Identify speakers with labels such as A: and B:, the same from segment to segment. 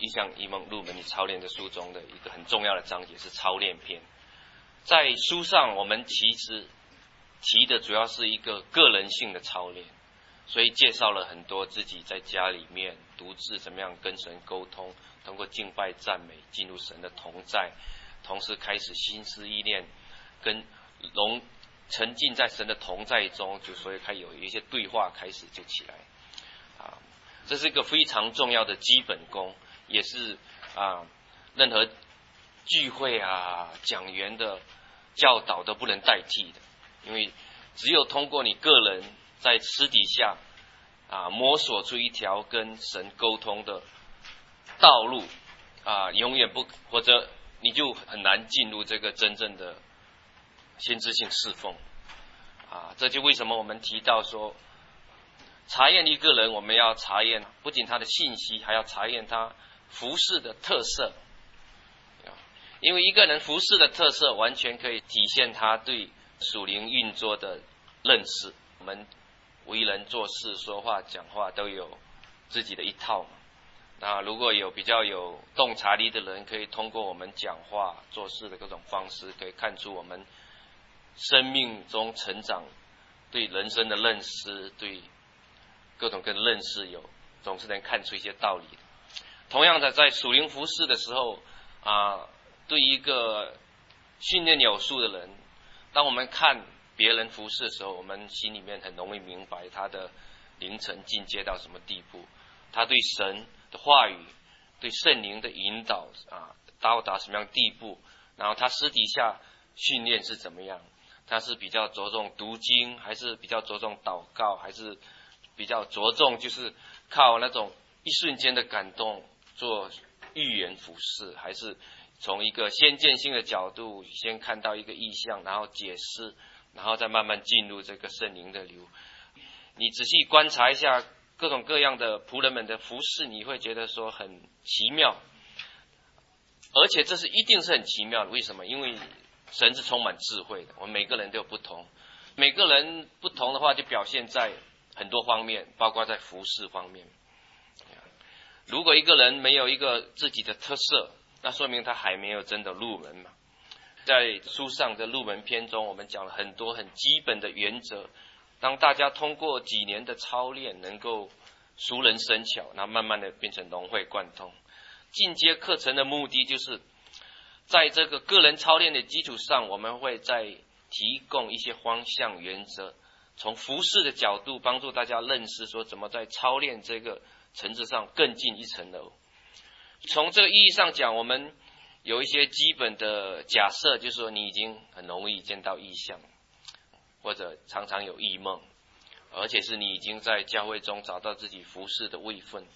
A: 意象异梦入门与操练的书中的一个很重要的章节是操练篇。在书上我们其实提的主要是一个个人性的操练，所以介绍了很多自己在家里面独自怎么样跟神沟通，通过敬拜赞美进入神的同在，同时开始心思意念跟沉浸在神的同在中，就所以开始有一些对话开始就起来这是一个非常重要的基本功，也是任何聚会讲员的教导都不能代替的。因为只有通过你个人在私底下摸索出一条跟神沟通的道路永远不，或者你就很难进入这个真正的先知性侍奉这就为什么我们提到说查验一个人，我们要查验不仅他的信息，还要查验他服事的特色。因为一个人服事的特色完全可以体现他对属灵运作的认识。我们为人做事说话讲话都有自己的一套那如果有比较有洞察力的人，可以通过我们讲话做事的各种方式，可以看出我们生命中成长对人生的认识，对各种跟认识总是能看出一些道理的。同样的，在属灵服事的时候对一个训练有素的人，当我们看别人服事的时候，我们心里面很容易明白他的灵程进阶到什么地步，他对神的话语对圣灵的引导到达什么样的地步，然后他私底下训练是怎么样，他是比较着重读经，还是比较着重祷告，还是比较着重就是靠那种一瞬间的感动做预言服事，还是从一个先见性的角度先看到一个意象，然后解释，然后再慢慢进入这个圣灵的流。你仔细观察一下各种各样的仆人们的服事，你会觉得说很奇妙，而且这是一定是很奇妙的。为什么？因为神是充满智慧的，我们每个人都有不同，每个人不同的话就表现在很多方面，包括在服事方面。如果一个人没有一个自己的特色，那说明他还没有真的入门嘛。在书上的入门篇中，我们讲了很多很基本的原则，当大家通过几年的操练能够熟能生巧，那慢慢的变成融会贯通。进阶课程的目的就是在这个个人操练的基础上，我们会再提供一些方向原则，从服事的角度帮助大家认识说怎么在操练这个层次上更进一层楼。从这个意义上讲，我们有一些基本的假设，就是说你已经很容易见到异象，或者常常有异梦，而且是你已经在教会中找到自己服事的位分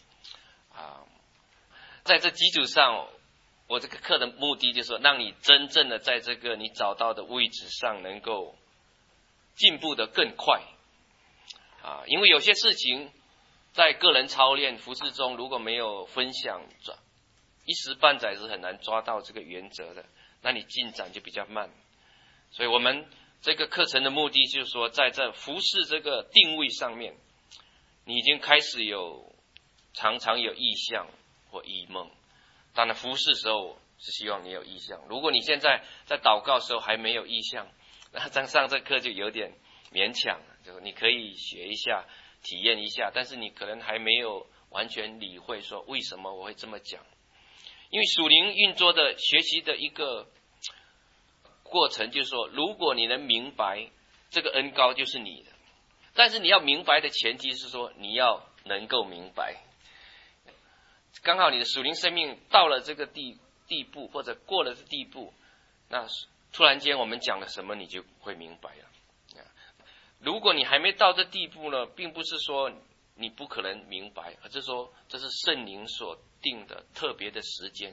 A: 在这基础上，我这个课的目的就是说让你真正的在这个你找到的位置上能够进步得更快因为有些事情在个人操练服事中如果没有分享，一时半载是很难抓到这个原则的，那你进展就比较慢。所以我们这个课程的目的就是说，在这服事这个定位上面，你已经开始常常有异象或异梦。当然服事的时候是希望你有异象，如果你现在在祷告的时候还没有异象，那上这课就有点勉强，就是你可以学一下体验一下，但是你可能还没有完全理会说为什么我会这么讲。因为属灵运作的学习的一个过程就是说，如果你能明白这个恩膏就是你的，但是你要明白的前提是说你要能够明白。刚好你的属灵生命到了这个地步，或者过了这地步，那突然间我们讲了什么你就会明白了。如果你还没到这地步呢，并不是说你不可能明白，而是说这是圣灵所定的特别的时间，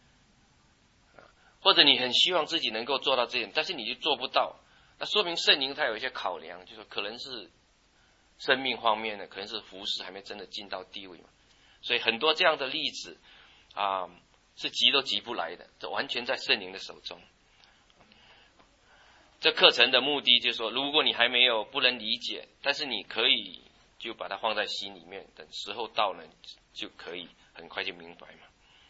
A: 或者你很希望自己能够做到这点，但是你就做不到，那说明圣灵他有一些考量，就是可能是生命方面的，可能是服事还没真的进到地位嘛。所以很多这样的例子是急都急不来的，这完全在圣灵的手中。这课程的目的就是说，如果你还没有不能理解，但是你可以就把它放在心里面，等时候到了就可以很快就明白嘛。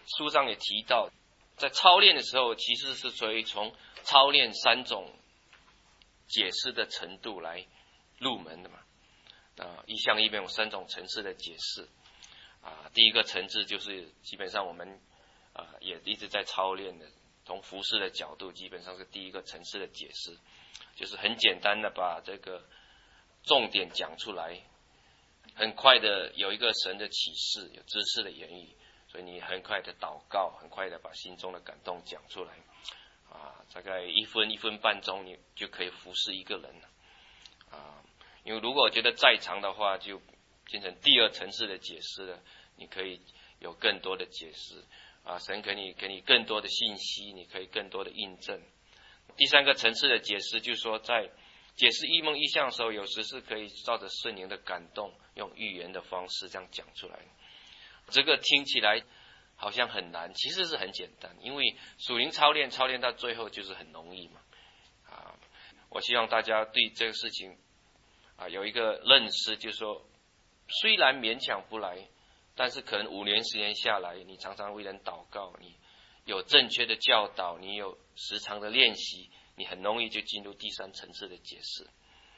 A: 书上也提到，在操练的时候，其实是属于从操练3种解释的程度来入门的嘛。意象里面有3种层次的解释。第一个层次就是基本上我们也一直在操练的，从服事的角度，基本上是第一个层次的解释，就是很简单的把这个重点讲出来，很快的有一个神的启示，有知识的言语，所以你很快的祷告，很快的把心中的感动讲出来，大概1分半钟你就可以服侍一个人了。因为如果觉得再长的话，就变成第2层次的解释了，你可以有更多的解释，神给你更多的信息，你可以更多的印证。第3个层次的解释就是说，在解释异梦异象的时候，有时是可以照着圣灵的感动，用预言的方式这样讲出来。这个听起来好像很难，其实是很简单，因为属灵操练到最后就是很容易嘛。我希望大家对这个事情有一个认识，就是说虽然勉强不来，但是可能5年10年下来，你常常为人祷告，你有正确的教导，你有时常的练习，你很容易就进入第3层次的解释。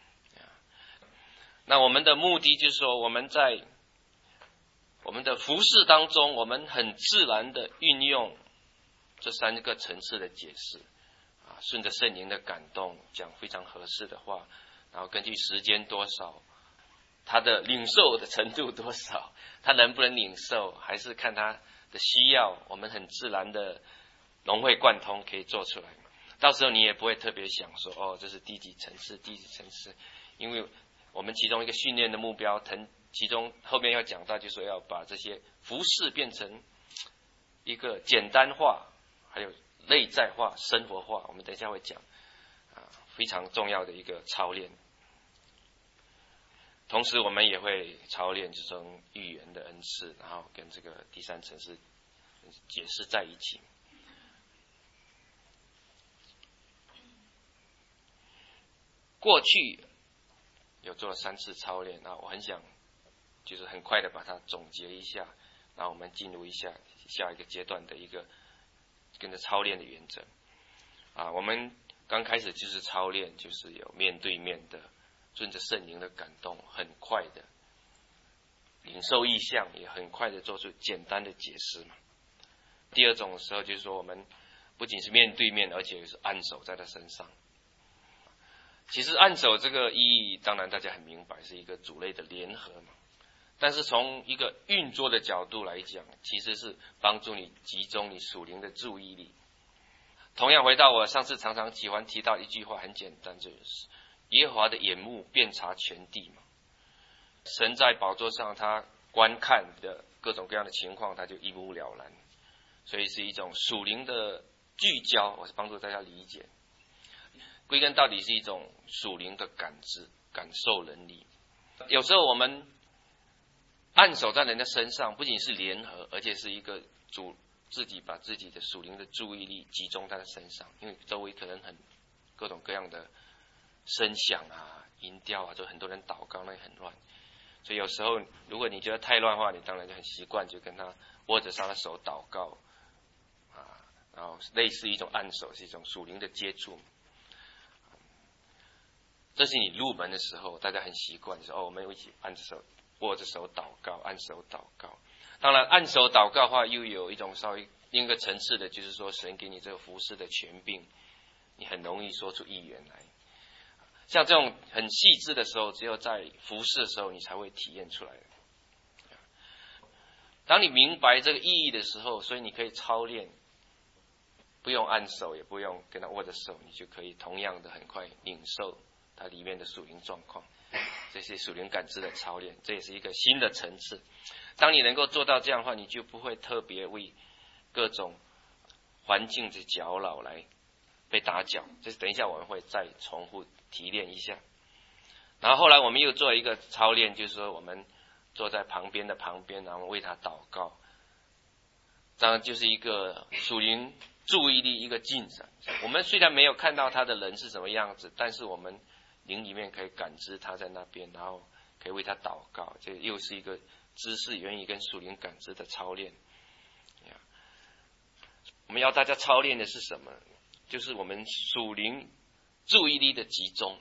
A: 那我们的目的就是说，我们在我们的服事当中，我们很自然的运用这3个层次的解释，顺着圣灵的感动讲非常合适的话，然后根据时间多少，他的领受的程度多少，他能不能领受，还是看他的需要，我们很自然的融会贯通可以做出来。到时候你也不会特别想说这是第几层次，因为我们其中一个训练的目标，其中后面要讲到，就是说要把这些服事变成一个简单化，还有内在化、生活化，我们等一下会讲非常重要的一个操练。同时我们也会操练这种预言的恩赐，然后跟这个第3层次解释在一起。过去有做了3次操练，我很想就是很快的把它总结一下，然后我们进入一下一个阶段的一个跟着操练的原则。我们刚开始就是操练，就是有面对面的顺着圣灵的感动，很快的领受意象，也很快的做出简单的解释嘛。第2种的时候，就是说我们不仅是面对面，而且是按手在他身上。其实按手这个意义，当然大家很明白，是一个主类的联合嘛。但是从一个运作的角度来讲，其实是帮助你集中你属灵的注意力。同样回到我上次常常喜欢提到一句话，很简单，就是耶和华的眼目遍察全地嘛。神在宝座上，他观看的各种各样的情况，他就一目了然。所以是一种属灵的聚焦，我是帮助大家理解。归根到底是一种属灵的感知、感受能力。有时候我们按手在人的身上，不仅是联合，而且是一个自己把自己的属灵的注意力集中在他身上，因为周围可能各种各样的声响音调就很多人祷告，那也很乱。所以有时候如果你觉得太乱的话，你当然就很习惯就跟他握着他的手祷告然后类似一种按手，是一种属灵的接触。这是你入门的时候，大家很习惯说我们一起按着手、握着手祷告，按手祷告。当然，按手祷告的话，又有一种稍微另一个层次的，就是说神给你这个服事的权柄，你很容易说出预言来。像这种很细致的时候，只有在服事的时候，你才会体验出来的。当你明白这个意义的时候，所以你可以操练，不用按手，也不用跟他握着手，你就可以同样的很快领受它里面的属灵状况。这些属灵感知的操练，这也是一个新的层次。当你能够做到这样的话，你就不会特别为各种环境的搅扰来被打搅。这是等一下我们会再重复提炼一下。然后后来我们又做一个操练，就是说我们坐在旁边，然后为他祷告。当然就是一个属灵注意力一个进展。我们虽然没有看到他的人是什么样子，但是我们灵里面可以感知他在那边，然后可以为他祷告。这又是一个知识言语跟属灵感知的操练。 我们要大家操练的是什么？就是我们属灵注意力的集中。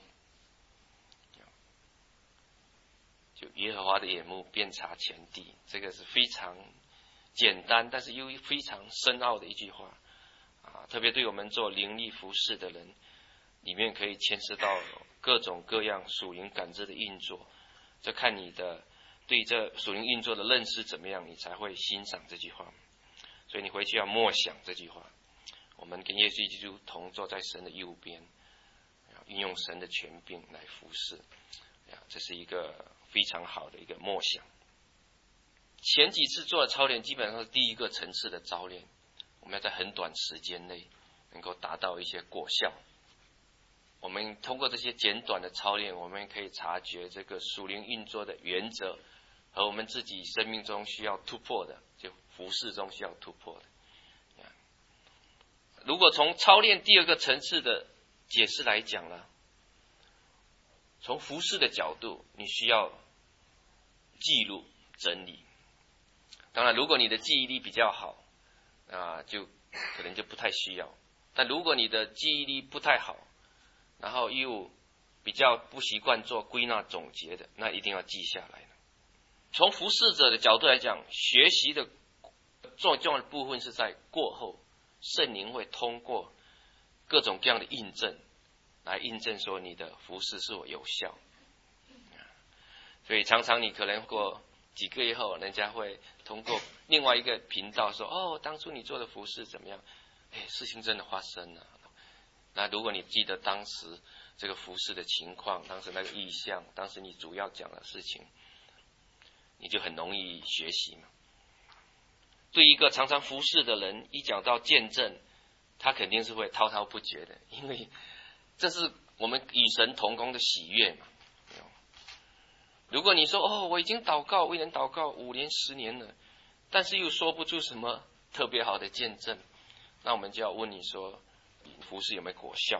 A: 就耶和华的眼目遍察全地，这个是非常简单，但是又非常深奥的一句话啊！特别对我们做灵力服事的人，里面可以牵涉到各种各样属灵感知的运作，这看你的对这属灵运作的认识怎么样，你才会欣赏这句话。所以你回去要默想这句话。我们跟耶稣基督同坐在神的右边，运用神的权柄来服事，这是一个非常好的一个默想。前几次做的操练基本上是第一个层次的操练，我们要在很短时间内能够达到一些果效。我们通过这些简短的操练，我们可以察觉这个属灵运作的原则和我们自己生命中需要突破的，就服事中需要突破的。如果从操练第二个层次的解释来讲呢，从服事的角度，你需要记录整理。当然，如果你的记忆力比较好，就可能就不太需要。但如果你的记忆力不太好，然后又比较不习惯做归纳总结的，那一定要记下来。从服事者的角度来讲，学习的最重要的部分是在过后，圣灵会通过各种各样的印证来印证说你的服事是否有效。所以常常你可能过几个月后，人家会通过另外一个频道说，哦，当初你做的服事怎么样？事情真的发生了。那如果你记得当时这个服事的情况，当时那个意象，当时你主要讲的事情，你就很容易学习嘛。对一个常常服事的人，一讲到见证，他肯定是会滔滔不绝的，因为这是我们与神同工的喜悦嘛。如果你说我已经祷告，为人祷告5年10年了，但是又说不出什么特别好的见证，那我们就要问你说，服事有没有果效？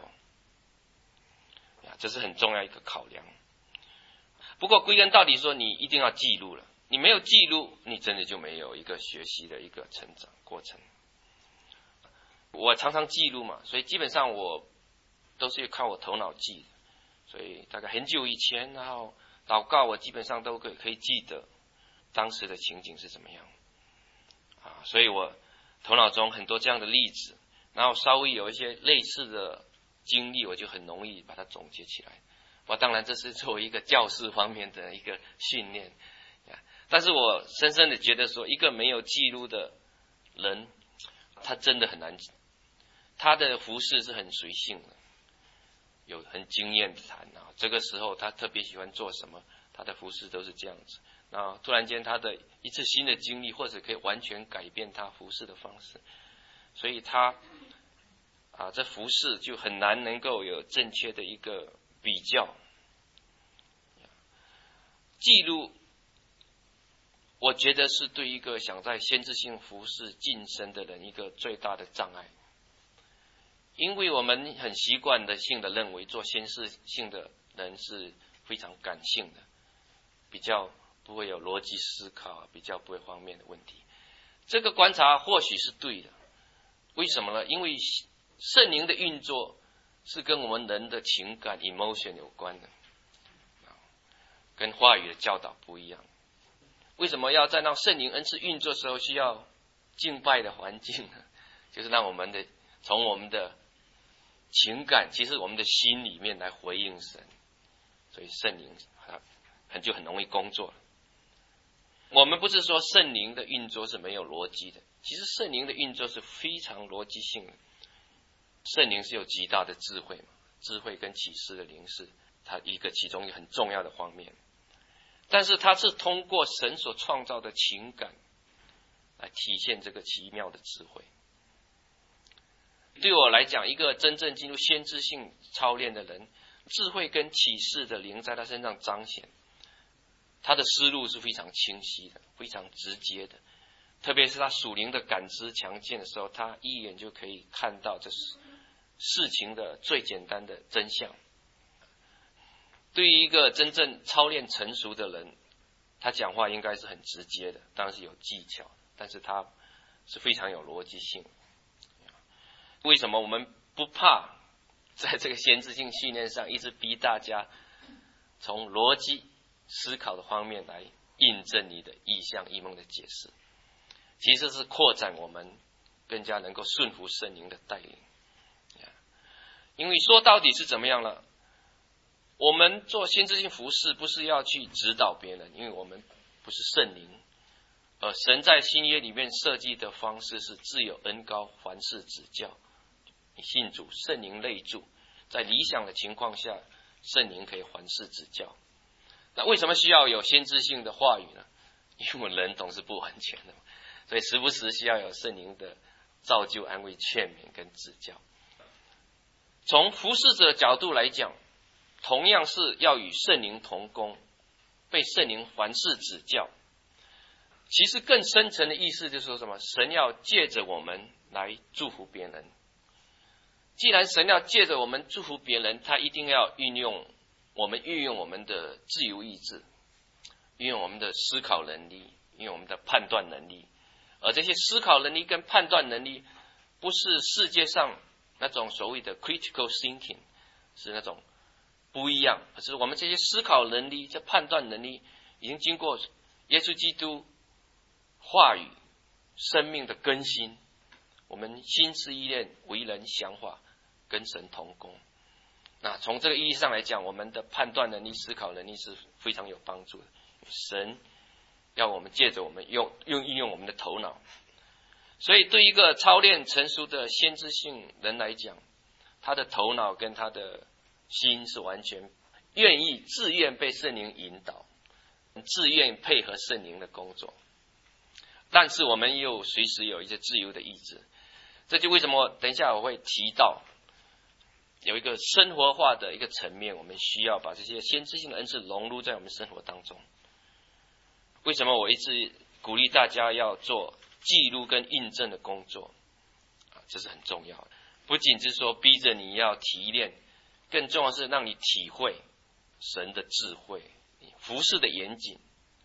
A: 这是很重要一个考量。不过归根到底说，你一定要记录了。你没有记录，你真的就没有一个学习的一个成长过程。我常常记录嘛，所以基本上我都是靠我头脑记的。所以大概很久以前，然后祷告，我基本上都可以记得当时的情景是怎么样所以我头脑中很多这样的例子，然后稍微有一些类似的经历，我就很容易把它总结起来。当然这是作为一个教师方面的一个训练，但是我深深的觉得说，一个没有记录的人，他真的很难，他的服事是很随性的，有很经验的谈这个时候他特别喜欢做什么，他的服事都是这样子。那突然间他的一次新的经历，或者可以完全改变他服事的方式，所以他这服事就很难能够有正确的一个比较。记录我觉得是对一个想在先知性服事晋升的人一个最大的障碍，因为我们很习惯的性的认为做先知性的人是非常感性的，比较不会有逻辑思考，比较不会方面的问题。这个观察或许是对的，为什么呢？因为圣灵的运作是跟我们人的情感 emotion 有关的，跟话语的教导不一样。为什么要在那圣灵恩赐运作的时候需要敬拜的环境呢？就是让我们的从我们的情感，其实我们的心里面来回应神，所以圣灵就很容易工作。我们不是说圣灵的运作是没有逻辑的，其实圣灵的运作是非常逻辑性的。圣灵是有极大的智慧嘛，智慧跟启示的灵是它其中一个很重要的方面。但是它是通过神所创造的情感来体现这个奇妙的智慧。对我来讲，一个真正进入先知性操练的人，智慧跟启示的灵在他身上彰显，他的思路是非常清晰的，非常直接的。特别是他属灵的感知强健的时候，他一眼就可以看到这事情的最简单的真相。对于一个真正操练成熟的人，他讲话应该是很直接的，当然是有技巧，但是他是非常有逻辑性的。 为什么我们不怕在这个先知性训练上一直逼大家从逻辑思考的方面来印证你的意象异梦的解释？其实是扩展我们更加能够顺服圣灵的带领。因为说到底是怎么样了？我们做先知性服事不是要去指导别人，因为我们不是圣灵，神在新约里面设计的方式是自有恩膏，凡事指教。你信主，圣灵内住，在理想的情况下，圣灵可以凡事指教。那为什么需要有先知性的话语呢？因为我们人总是不完全的，所以时不时需要有圣灵的造就、安慰、劝勉跟指教。从服事者的角度来讲，同样是要与圣灵同工，被圣灵凡事指教。其实更深层的意思就是说什么？神要借着我们来祝福别人。既然神要借着我们祝福别人，他一定要运用我们的自由意志，运用我们的思考能力，运用我们的判断能力。而这些思考能力跟判断能力，不是世界上那种所谓的 critical thinking， 是那种不一样，而是我们这些思考能力、这判断能力，已经经过耶稣基督话语、生命的更新，我们心思意念、为人想法跟神同工。那从这个意义上来讲，我们的判断能力、思考能力是非常有帮助的。神要我们借着我们运用我们的头脑。所以对一个操练成熟的先知性人来讲，他的头脑跟他的心是完全自愿被圣灵引导，自愿配合圣灵的工作。但是我们又随时有一些自由的意志，这就为什么等一下我会提到有一个生活化的一个层面，我们需要把这些先知性的恩赐融入在我们生活当中。为什么我一直鼓励大家要做记录跟印证的工作？这是很重要的，不仅是说逼着你要提炼，更重要的是让你体会神的智慧，服事的严谨。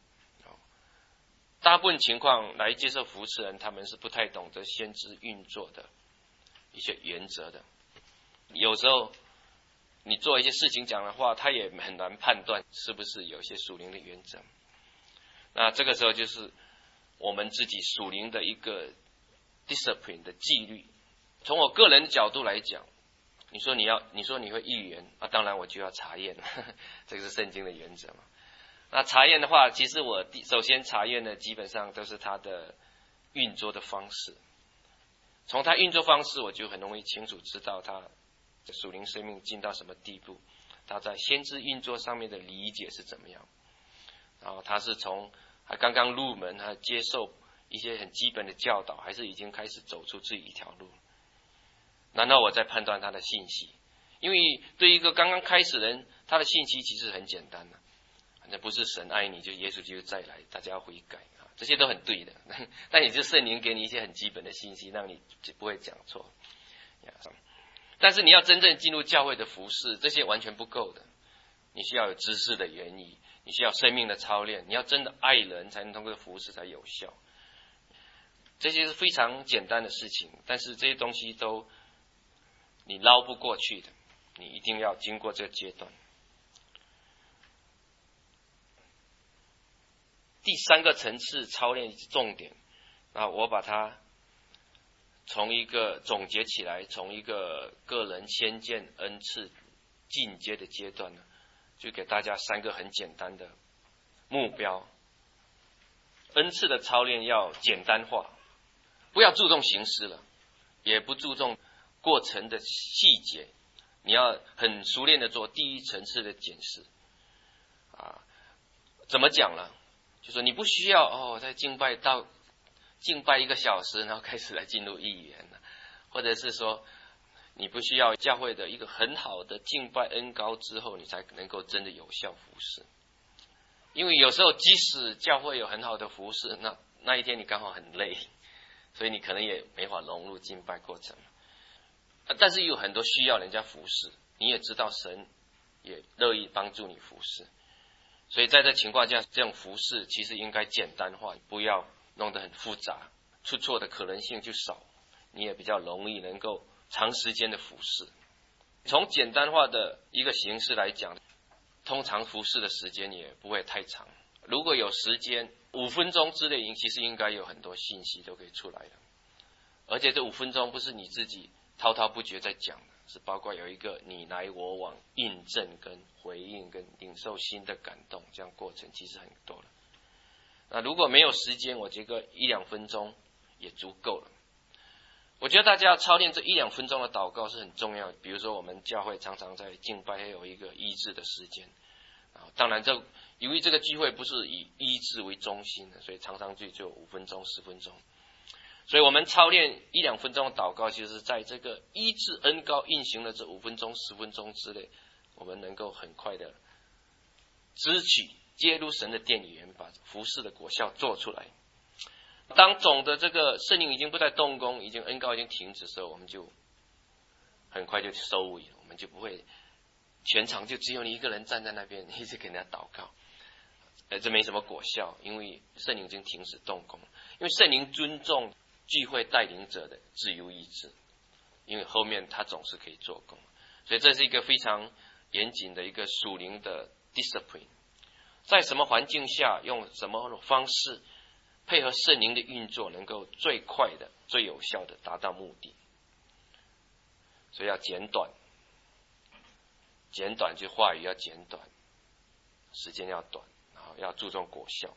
A: 大部分情况来接受服事人，他们是不太懂得先知运作的一些原则的。有时候你做一些事情讲的话，他也很难判断是不是有些属灵的原则。那这个时候就是我们自己属灵的一个 discipline 的纪律。从我个人的角度来讲，你说你会预言啊，当然我就要查验，这个是圣经的原则嘛。那查验的话，其实我首先查验的基本上都是它的运作的方式。从它运作方式，我就很容易清楚知道它的属灵生命进到什么地步，它在先知运作上面的理解是怎么样。然后他是从还刚刚入门，还接受一些很基本的教导，还是已经开始走出自己一条路？然后我再判断他的信息。因为对一个刚刚开始的人，他的信息其实很简单的，那不是神爱你，就耶稣基督再来，大家要悔改啊，这些都很对的。但也就圣灵给你一些很基本的信息，让你不会讲错。但是你要真正进入教会的服事，这些完全不够的。你需要有知识的原理，你需要生命的操练，你要真的爱人，才能通过服事才有效。这些是非常简单的事情，但是这些东西都你捞不过去的，你一定要经过这个阶段。第三个层次操练重点，那我把它从一个总结起来，从一个个人先见恩赐进阶的阶段呢，就给大家三个很简单的目标。恩赐的操练要简单化，不要注重形式了，也不注重过程的细节，你要很熟练的做第一层次的检视。怎么讲呢？就说你不需要在敬拜1个小时，然后开始来进入预言了，或者是说你不需要教会的一个很好的敬拜恩膏之后，你才能够真的有效服事。因为有时候即使教会有很好的服事，那一天你刚好很累，所以你可能也没法融入敬拜过程。但是有很多需要人家服事，你也知道神也乐意帮助你服事，所以在这情况下，这种服事其实应该简单化，不要弄得很复杂，出错的可能性就少，你也比较容易能够长时间的服侍。从简单化的一个形式来讲，通常服侍的时间也不会太长。如果有时间5分钟之内，其实应该有很多信息都可以出来的。而且这5分钟不是你自己滔滔不绝在讲的，是包括有一个你来我往印证跟回应跟领受新的感动，这样过程其实很多了。那如果没有时间，我觉得1-2分钟也足够了。我觉得大家要操练这1-2分钟的祷告是很重要的。比如说我们教会常常在敬拜有一个医治的时间，当然由于这个聚会不是以医治为中心的，所以常常就5分钟10分钟。所以我们操练1-2分钟的祷告，其实在这个医治恩膏运行的这5分钟10分钟之内，我们能够很快的支取接入神的殿里面，把服事的果效做出来。当总的这个圣灵已经不再动工，恩膏已经停止的时候，我们就很快就收尾，我们就不会全场就只有你一个人站在那边一直给人家祷告，这没什么果效，因为圣灵已经停止动工。因为圣灵尊重聚会带领者的自由意志，因为后面他总是可以做工，所以这是一个非常严谨的一个属灵的 discipline。 在什么环境下用什么方式配合圣灵的运作，能够最快的最有效的达到目的。所以要简短就话语要简短，时间要短，然后要注重果效。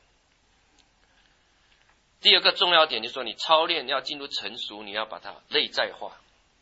A: 第二个重要点就是说，你操练要进入成熟，你要把它内在化。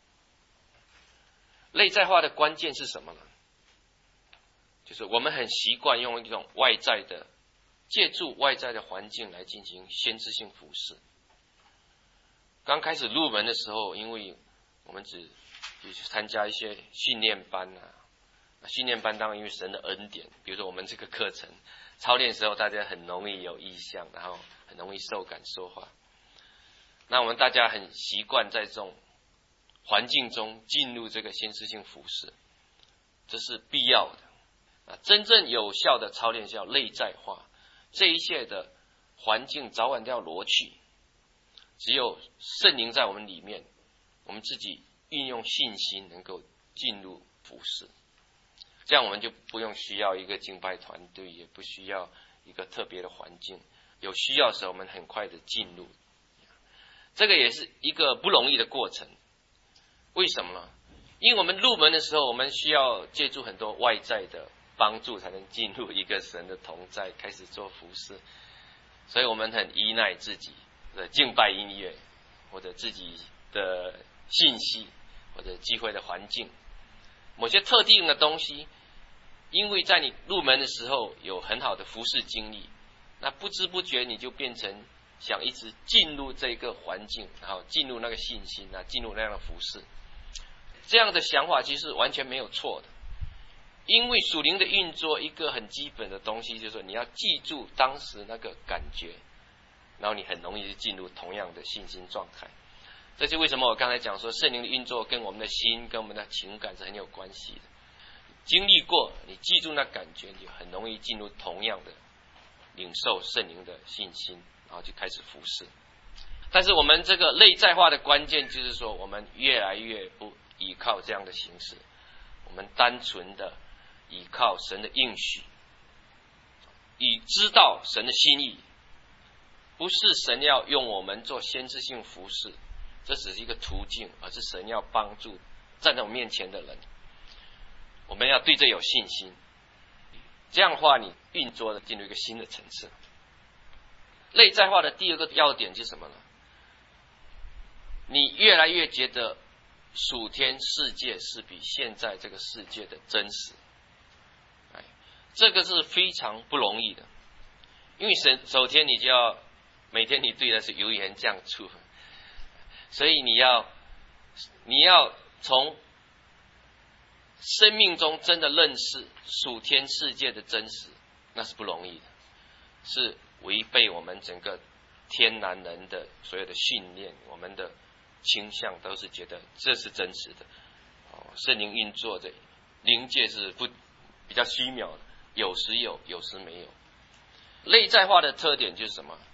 A: 内在化的关键是什么呢？就是我们很习惯用一种外在的，借助外在的环境来进行先知性服事。刚开始入门的时候，因为我们只参加一些训练班训练班当然因为神的恩典，比如说我们这个课程操练的时候，大家很容易有意向，然后很容易受感说话。那我们大家很习惯在这种环境中进入这个先知性服事，这是必要的。真正有效的操练是要内在化，这一切的环境早晚都要挪去，只有圣灵在我们里面，我们自己运用信心能够进入服事，这样我们就不用需要一个敬拜团队，也不需要一个特别的环境，有需要的时候我们很快的进入。这个也是一个不容易的过程。为什么呢？因为我们入门的时候，我们需要借助很多外在的帮助，才能进入一个神的同在，开始做服事。所以我们很依赖自己的敬拜音乐，或者自己的信息，或者机会的环境，某些特定的东西，因为在你入门的时候有很好的服事经历，那不知不觉你就变成想一直进入这个环境，然后进入那个信心，进入那样的服事。这样的想法其实完全没有错的，因为属灵的运作一个很基本的东西，就是说你要记住当时那个感觉，然后你很容易进入同样的信心状态。这是为什么我刚才讲说圣灵的运作跟我们的心跟我们的情感是很有关系的。经历过，你记住那感觉，你很容易进入同样的领受圣灵的信心，然后就开始服事。但是我们这个内在化的关键就是说，我们越来越不依靠这样的形式，我们单纯的依靠神的应许，以知道神的心意。不是神要用我们做先知性服事，这只是一个途径，而是神要帮助站在我面前的人，我们要对这有信心。这样的话，你运作的进入一个新的层次。内在化的第二个要点是什么呢？你越来越觉得属天世界是比现在这个世界的真实，这个是非常不容易的。因为首先你就要每天你对的是油盐酱醋，所以你要从生命中真的认识属天世界的真实，那是不容易的，是违背我们整个天然人的所有的训练，我们的倾向都是觉得这是真实的。圣灵运作的灵界是比较虚渺的，有时有，有时没有。内在化的特点就是什么？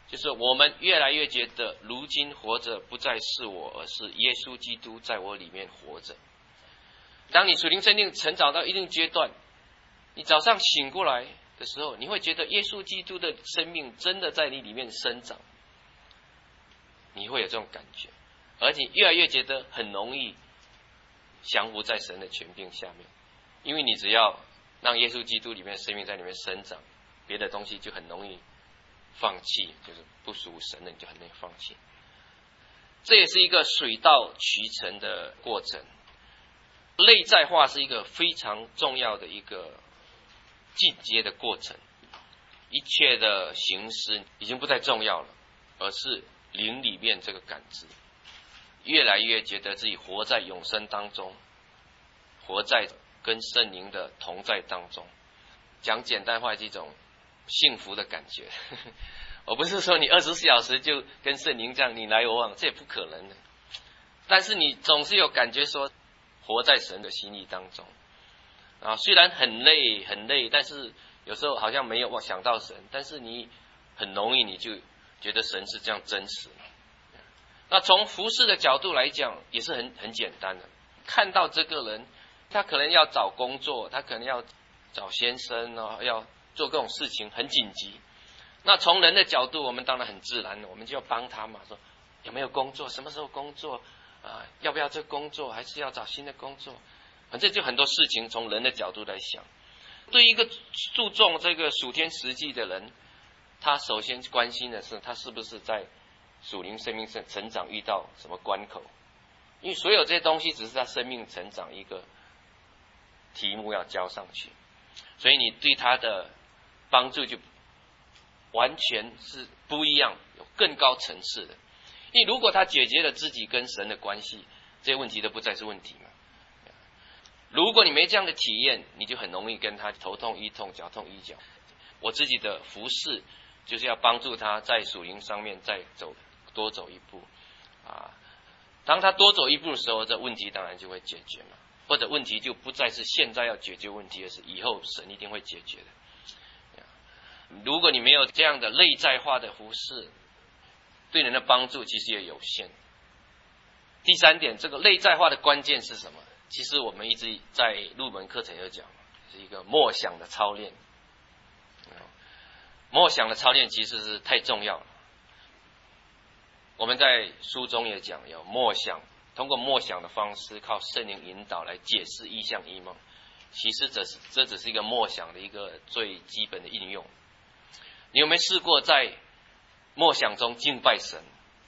A: 就是我们越来越觉得，如今活着不再是我，而是耶稣基督在我里面活着。当你属灵生命成长到一定阶段，你早上醒过来的时候，你会觉得耶稣基督的生命真的在你里面生长，你会有这种感觉，而且越来越觉得很容易降服在神的权柄下面，因为你只要让耶稣基督里面的生命在里面生长，别的东西就很容易放弃，就是不属神的你就很容易放弃。这也是一个水到渠成的过程。内在化是一个非常重要的一个进阶的过程，一切的形式已经不再重要了，而是灵里面这个感知，越来越觉得自己活在永生当中，活在跟圣灵的同在当中。讲简单话是一种幸福的感觉。我不是说你24小时就跟圣灵这样你来我往，这也不可能的。但是你总是有感觉说活在神的心意当中啊，虽然很累，但是有时候好像没有想到神，但是你很容易你就觉得神是这样真实。那从服事的角度来讲也是很简单的，看到这个人他可能要找工作，他可能要找先生，要做各种事情很紧急，那从人的角度我们当然很自然的，我们就要帮他嘛，说有没有工作，什么时候工作要不要这工作，还是要找新的工作，反正就很多事情从人的角度来想。对一个注重这个属天实际的人，他首先关心的是他是不是在属灵生命成长遇到什么关口，因为所有这些东西只是他生命成长一个题目要交上去，所以你对他的帮助就完全是不一样，有更高层次的。因为如果他解决了自己跟神的关系，这些问题都不再是问题嘛。如果你没这样的体验，你就很容易跟他头痛医痛，脚痛医脚。我自己的服事就是要帮助他在属灵上面再多走一步当他多走一步的时候，这问题当然就会解决嘛，或者问题就不再是现在要解决问题，而是以后神一定会解决的。如果你没有这样的内在化的服事，对人的帮助其实也有限。第三点，这个内在化的关键是什么？其实我们一直在入门课程有讲，是一个默想的操练。默想的操练其实是太重要了。我们在书中也讲，有默想，通过默想的方式，靠圣灵引导来解释异象异梦。其实这只是一个默想的一个最基本的应用。你有没有试过在默想中敬拜神？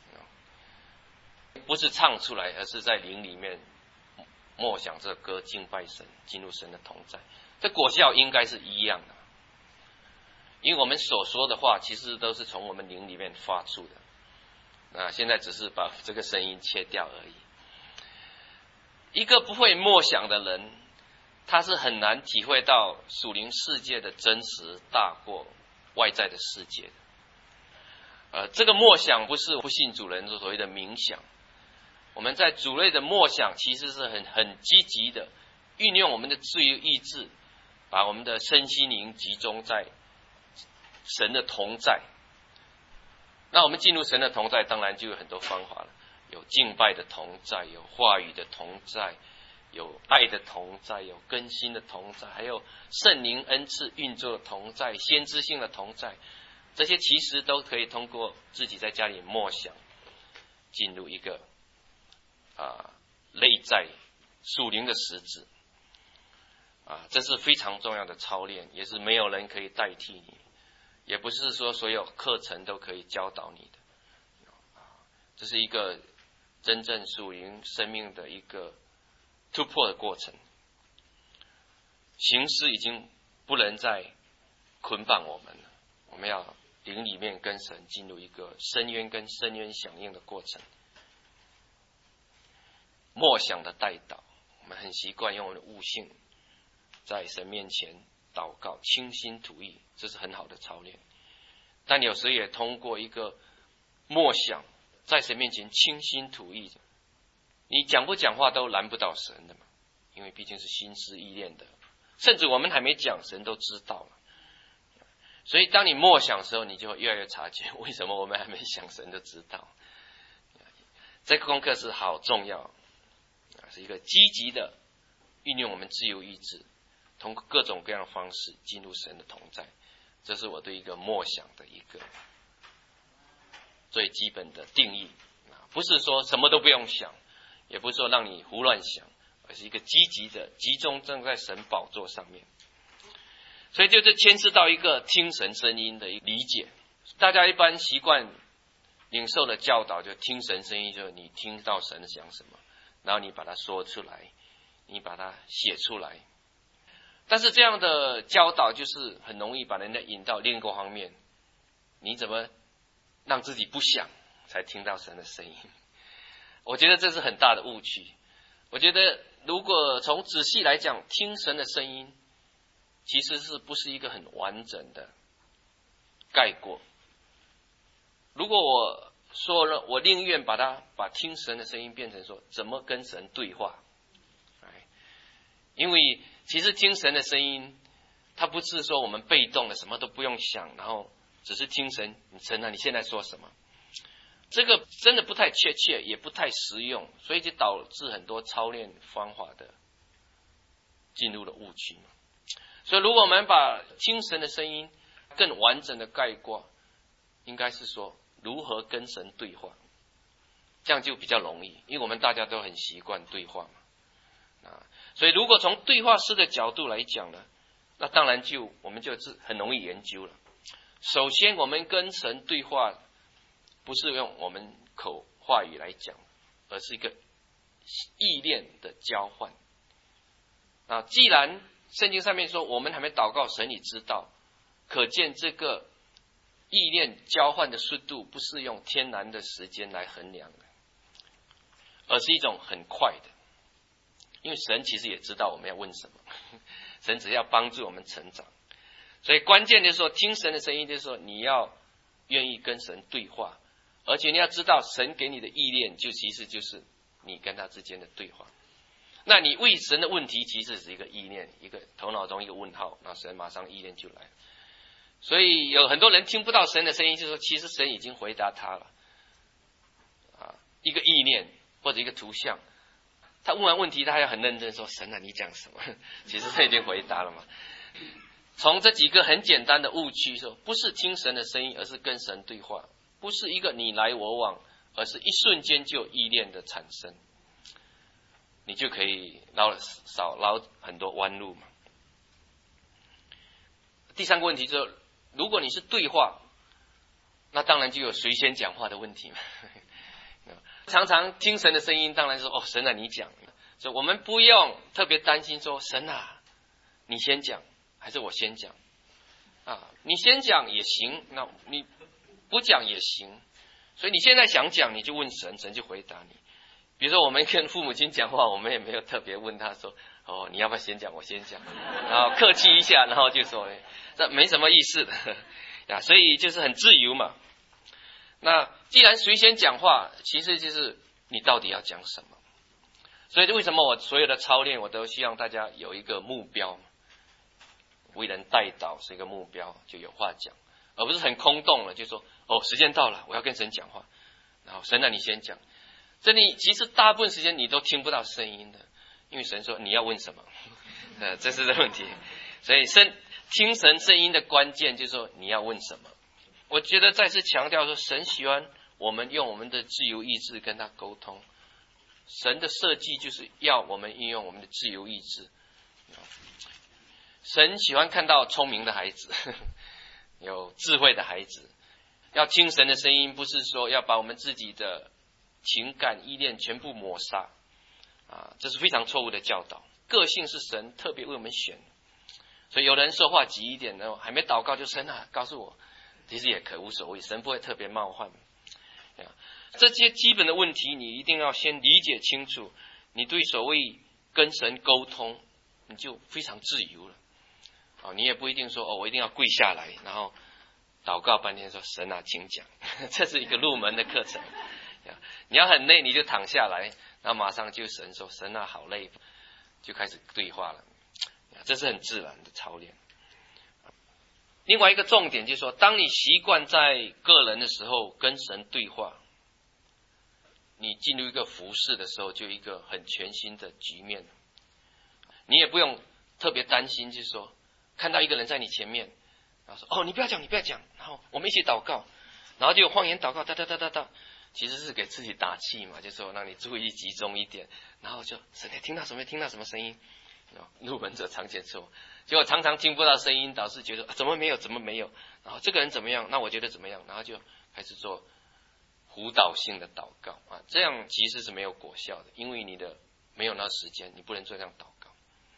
A: 不是唱出来，而是在灵里面默想这个歌，敬拜神，进入神的同在，这果效应该是一样的。因为我们所说的话其实都是从我们灵里面发出的，现在只是把这个声音切掉而已。一个不会默想的人，他是很难体会到属灵世界的真实大过外在的世界的。这个默想不是不信主人所谓的冥想，我们在主内的默想其实是很积极的运用我们的自由意志，把我们的身心灵集中在神的同在。那我们进入神的同在，当然就有很多方法了，有敬拜的同在，有话语的同在，有爱的同在，有更新的同在，还有圣灵恩赐运作的同在，先知性的同在，这些其实都可以通过自己在家里默想，进入一个内在属灵的实质这是非常重要的操练，也是没有人可以代替你，也不是说所有课程都可以教导你的。这是一个真正属灵生命的一个突破的过程。形式已经不能再捆绑我们了，我们要灵里面跟神进入一个深渊跟深渊响应的过程。默想的代祷，我们很习惯用我们的悟性在神面前祷告，倾心吐意，这是很好的操练。但有时也通过一个默想，在神面前倾心吐意，你讲不讲话都拦不到神的嘛，因为毕竟是心思意念的，甚至我们还没讲，神都知道了。 所以当你默想的时候，你就会越来越察觉，为什么我们还没想神就知道。这个功课是好重要，是一个积极的运用我们自由意志，通过各种各样的方式进入神的同在。这是我对一个默想的一个最基本的定义，不是说什么都不用想，也不是说让你胡乱想，而是一个积极的集中正在神宝座上面。所以就是牵涉到一个听神声音的一个理解。大家一般习惯领受的教导，就听神声音，就是你听到神讲什么，然后你把它说出来，你把它写出来。但是这样的教导就是很容易把人家引到另一个方面，你怎么让自己不想才听到神的声音？我觉得这是很大的误区。我觉得如果从仔细来讲，听神的声音其实是不是一个很完整的概括。如果我说了，我宁愿把听神的声音变成说怎么跟神对话。因为其实听神的声音，它不是说我们被动的什么都不用想，然后只是听神啊你现在说什么，这个真的不太确切，也不太实用，所以就导致很多操练方法的进入了误区。所以如果我们把听神的声音更完整的概括，应该是说如何跟神对话，这样就比较容易，因为我们大家都很习惯对话嘛。所以如果从对话师的角度来讲呢，那当然我们就是很容易研究了。首先我们跟神对话不是用我们口话语来讲，而是一个意念的交换。既然圣经上面说我们还没祷告神已知道，可见这个意念交换的速度不是用天然的时间来衡量的，而是一种很快的。因为神其实也知道我们要问什么，神只要帮助我们成长。所以关键就是说，听神的声音就是说你要愿意跟神对话，而且你要知道神给你的意念其实就是你跟他之间的对话。那你为神的问题其实是一个意念，一个头脑中一个问号，那神马上意念就来了。所以有很多人听不到神的声音，就是说其实神已经回答他了。一个意念或者一个图像，他问完问题，他还要很认真说：“神啊，你讲什么？”其实他已经回答了嘛。从这几个很简单的误区说，不是听神的声音，而是跟神对话；不是一个你来我往，而是一瞬间就有意念的产生，你就可以少绕很多弯路嘛。第三个问题就是，如果你是对话，那当然就有谁先讲话的问题嘛。常常听神的声音，当然说：“哦，神啊，你讲。”所以我们不用特别担心说：“神啊，你先讲还是我先讲？”你先讲也行，那你不讲也行。所以你现在想讲，你就问神，神就回答你。比如说我们跟父母亲讲话，我们也没有特别问他说：“哦，你要不要先讲？我先讲。”然后客气一下，然后就说：“这没什么意思的呀。”所以就是很自由嘛。那既然谁先讲话，其实就是你到底要讲什么。所以为什么我所有的操练，我都希望大家有一个目标，为人带导是一个目标，就有话讲，而不是很空洞了，就说：“哦，时间到了，我要跟神讲话。”然后神，那你先讲。这里其实大部分时间你都听不到声音的，因为神说你要问什么，这是这问题。所以听神声音的关键就是说你要问什么。我觉得再次强调说，神喜欢我们用我们的自由意志跟他沟通。神的设计就是要我们运用我们的自由意志。神喜欢看到聪明的孩子，有智慧的孩子。要听神的声音，不是说要把我们自己的情感意念全部抹杀，这是非常错误的教导。个性是神特别为我们选，所以有人说话急一点呢，还没祷告就神啊告诉我，其实也可无所谓，神不会特别冒犯。这些基本的问题你一定要先理解清楚，你对所谓跟神沟通你就非常自由了。你也不一定说我一定要跪下来，然后祷告半天说神啊请讲，这是一个入门的课程。你要很累你就躺下来，然后马上就神说神啊好累，就开始对话了。这是很自然的操练。 另外一个重点就是说，当你习惯在个人的时候跟神对话，你进入一个服事的时候，就一个很全新的局面。你也不用特别担心，就是说看到一个人在你前面，然后说你不要讲，你不要讲，然后我们一起祷告，然后就有方言祷告，哒，其实是给自己打气嘛，就是说让你注意集中一点，然后就神听到什么声音，入门者常见错，结果常常听不到声音，导致觉得怎么没有，然后这个人怎么样，那我觉得怎么样，然后就开始做辅导性的祷告啊，这样其实是没有果效的，因为你的没有那时间，你不能做这样祷告。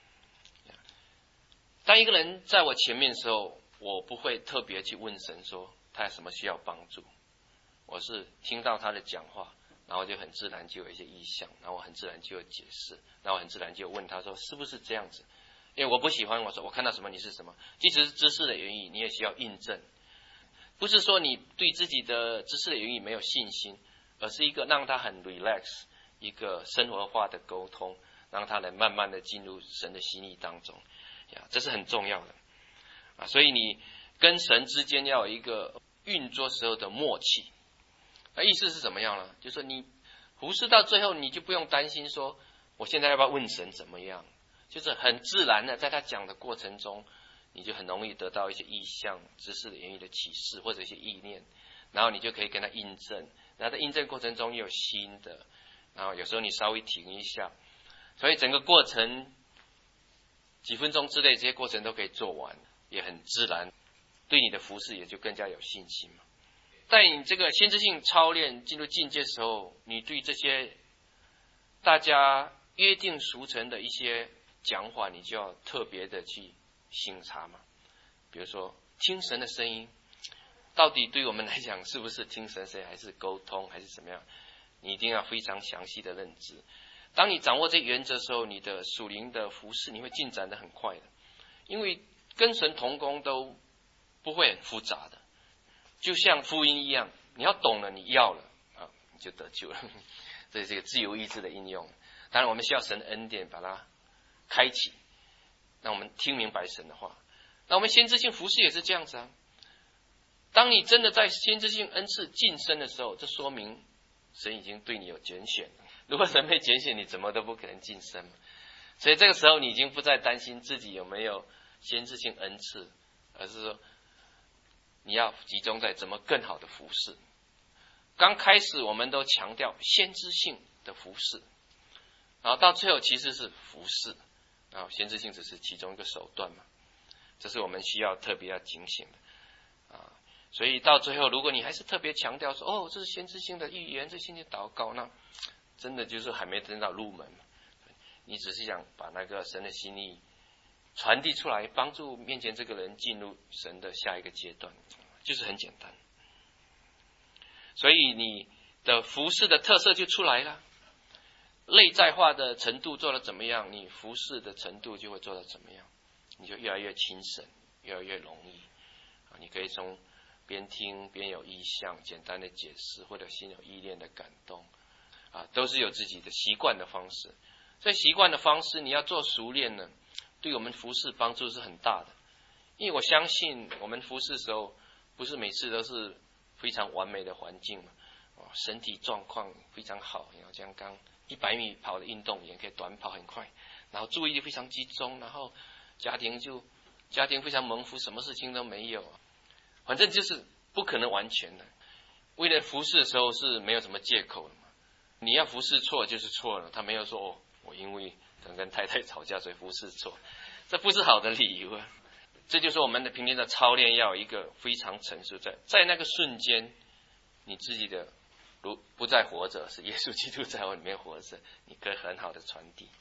A: 当一个人在我前面的时候，我不会特别去问神说他有什么需要帮助，我是听到他的讲话，然后就很自然就有一些意向，然后我很自然就有解释，然后我很自然就问他说是不是这样子，因为我不喜欢我说我看到什么你是什么，即使是知识的言语你也需要印证，不是说你对自己的知识的言语没有信心，而是一个让他很 relax， 一个生活化的沟通，让他能慢慢的进入神的心意当中，这是很重要的所以你跟神之间要有一个运作时候的默契。意思是怎么样呢？就是说你服侍到最后，你就不用担心说我现在要不要问神怎么样，就是很自然的在他讲的过程中，你就很容易得到一些意象、知识的言语的启示或者一些意念，然后你就可以跟他印证，然后在印证过程中又有新的，然后有时候你稍微停一下，所以整个过程几分钟之内这些过程都可以做完，也很自然，对你的服事也就更加有信心嘛。在你这个先知性操练进入境界的时候，你对这些大家约定俗成的一些讲法，你就要特别的去省察嘛。比如说听神的声音，到底对我们来讲是不是听神声音，还是沟通，还是怎么样，你一定要非常详细的认知。当你掌握这原则的时候，你的属灵的服事你会进展的很快的，因为跟神同工都不会很复杂的，就像福音一样，你要懂了，你要了你就得救了。这是这个自由意志的应用。当然我们需要神的恩典把它开启，让我们听明白神的话。那我们先知性服事也是这样子啊。当你真的在先知性恩赐晋升的时候，这说明神已经对你有拣选了。如果神没拣选，你怎么都不可能晋升。所以这个时候你已经不再担心自己有没有先知性恩赐，而是说你要集中在怎么更好的服事。刚开始我们都强调先知性的服事，然后到最后其实是服事，然后先知性只是其中一个手段嘛，这是我们需要特别要警醒的所以到最后如果你还是特别强调说这是先知性的预言，这是先知祷告，那真的就是还没真到入门，你只是想把那个神的心意传递出来，帮助面前这个人进入神的下一个阶段，就是很简单。所以你的服事的特色就出来了，内在化的程度做得怎么样，你服事的程度就会做得怎么样，你就越来越亲神，越来越容易你可以从边听边有意象简单的解释，或者心有意念的感动都是有自己的习惯的方式。所以习惯的方式你要做熟练呢，对我们服事帮助是很大的。因为我相信我们服事的时候不是每次都是非常完美的环境嘛，身体状况非常好，然后像刚100米跑的运动员可以短跑很快，然后注意力非常集中，然后家庭非常蒙福，什么事情都没有，反正就是不可能完全的。为了服事的时候是没有什么借口的嘛，你要服事错就是错了，他没有说我因为跟太太吵架所以服事错，这不是好的理由啊。这就是我们的平天的操练要有一个非常成熟，在那个瞬间你自己的不再活着，是耶稣基督在我里面活着，你可以很好的传递。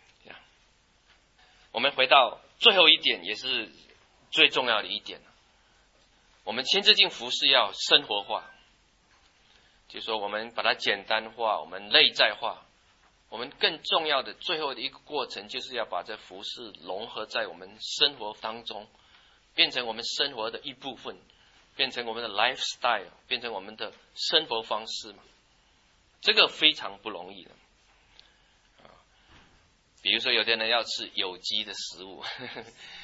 A: 我们回到最后一点，也是最重要的一点，我们先知性服事要生活化，就是说我们把它简单化，我们内在化。我们更重要的最后的一个过程，就是要把这服事融合在我们生活当中，变成我们生活的一部分，变成我们的 lifestyle， 变成我们的生活方式嘛。这个非常不容易的比如说有的人要吃有机的食物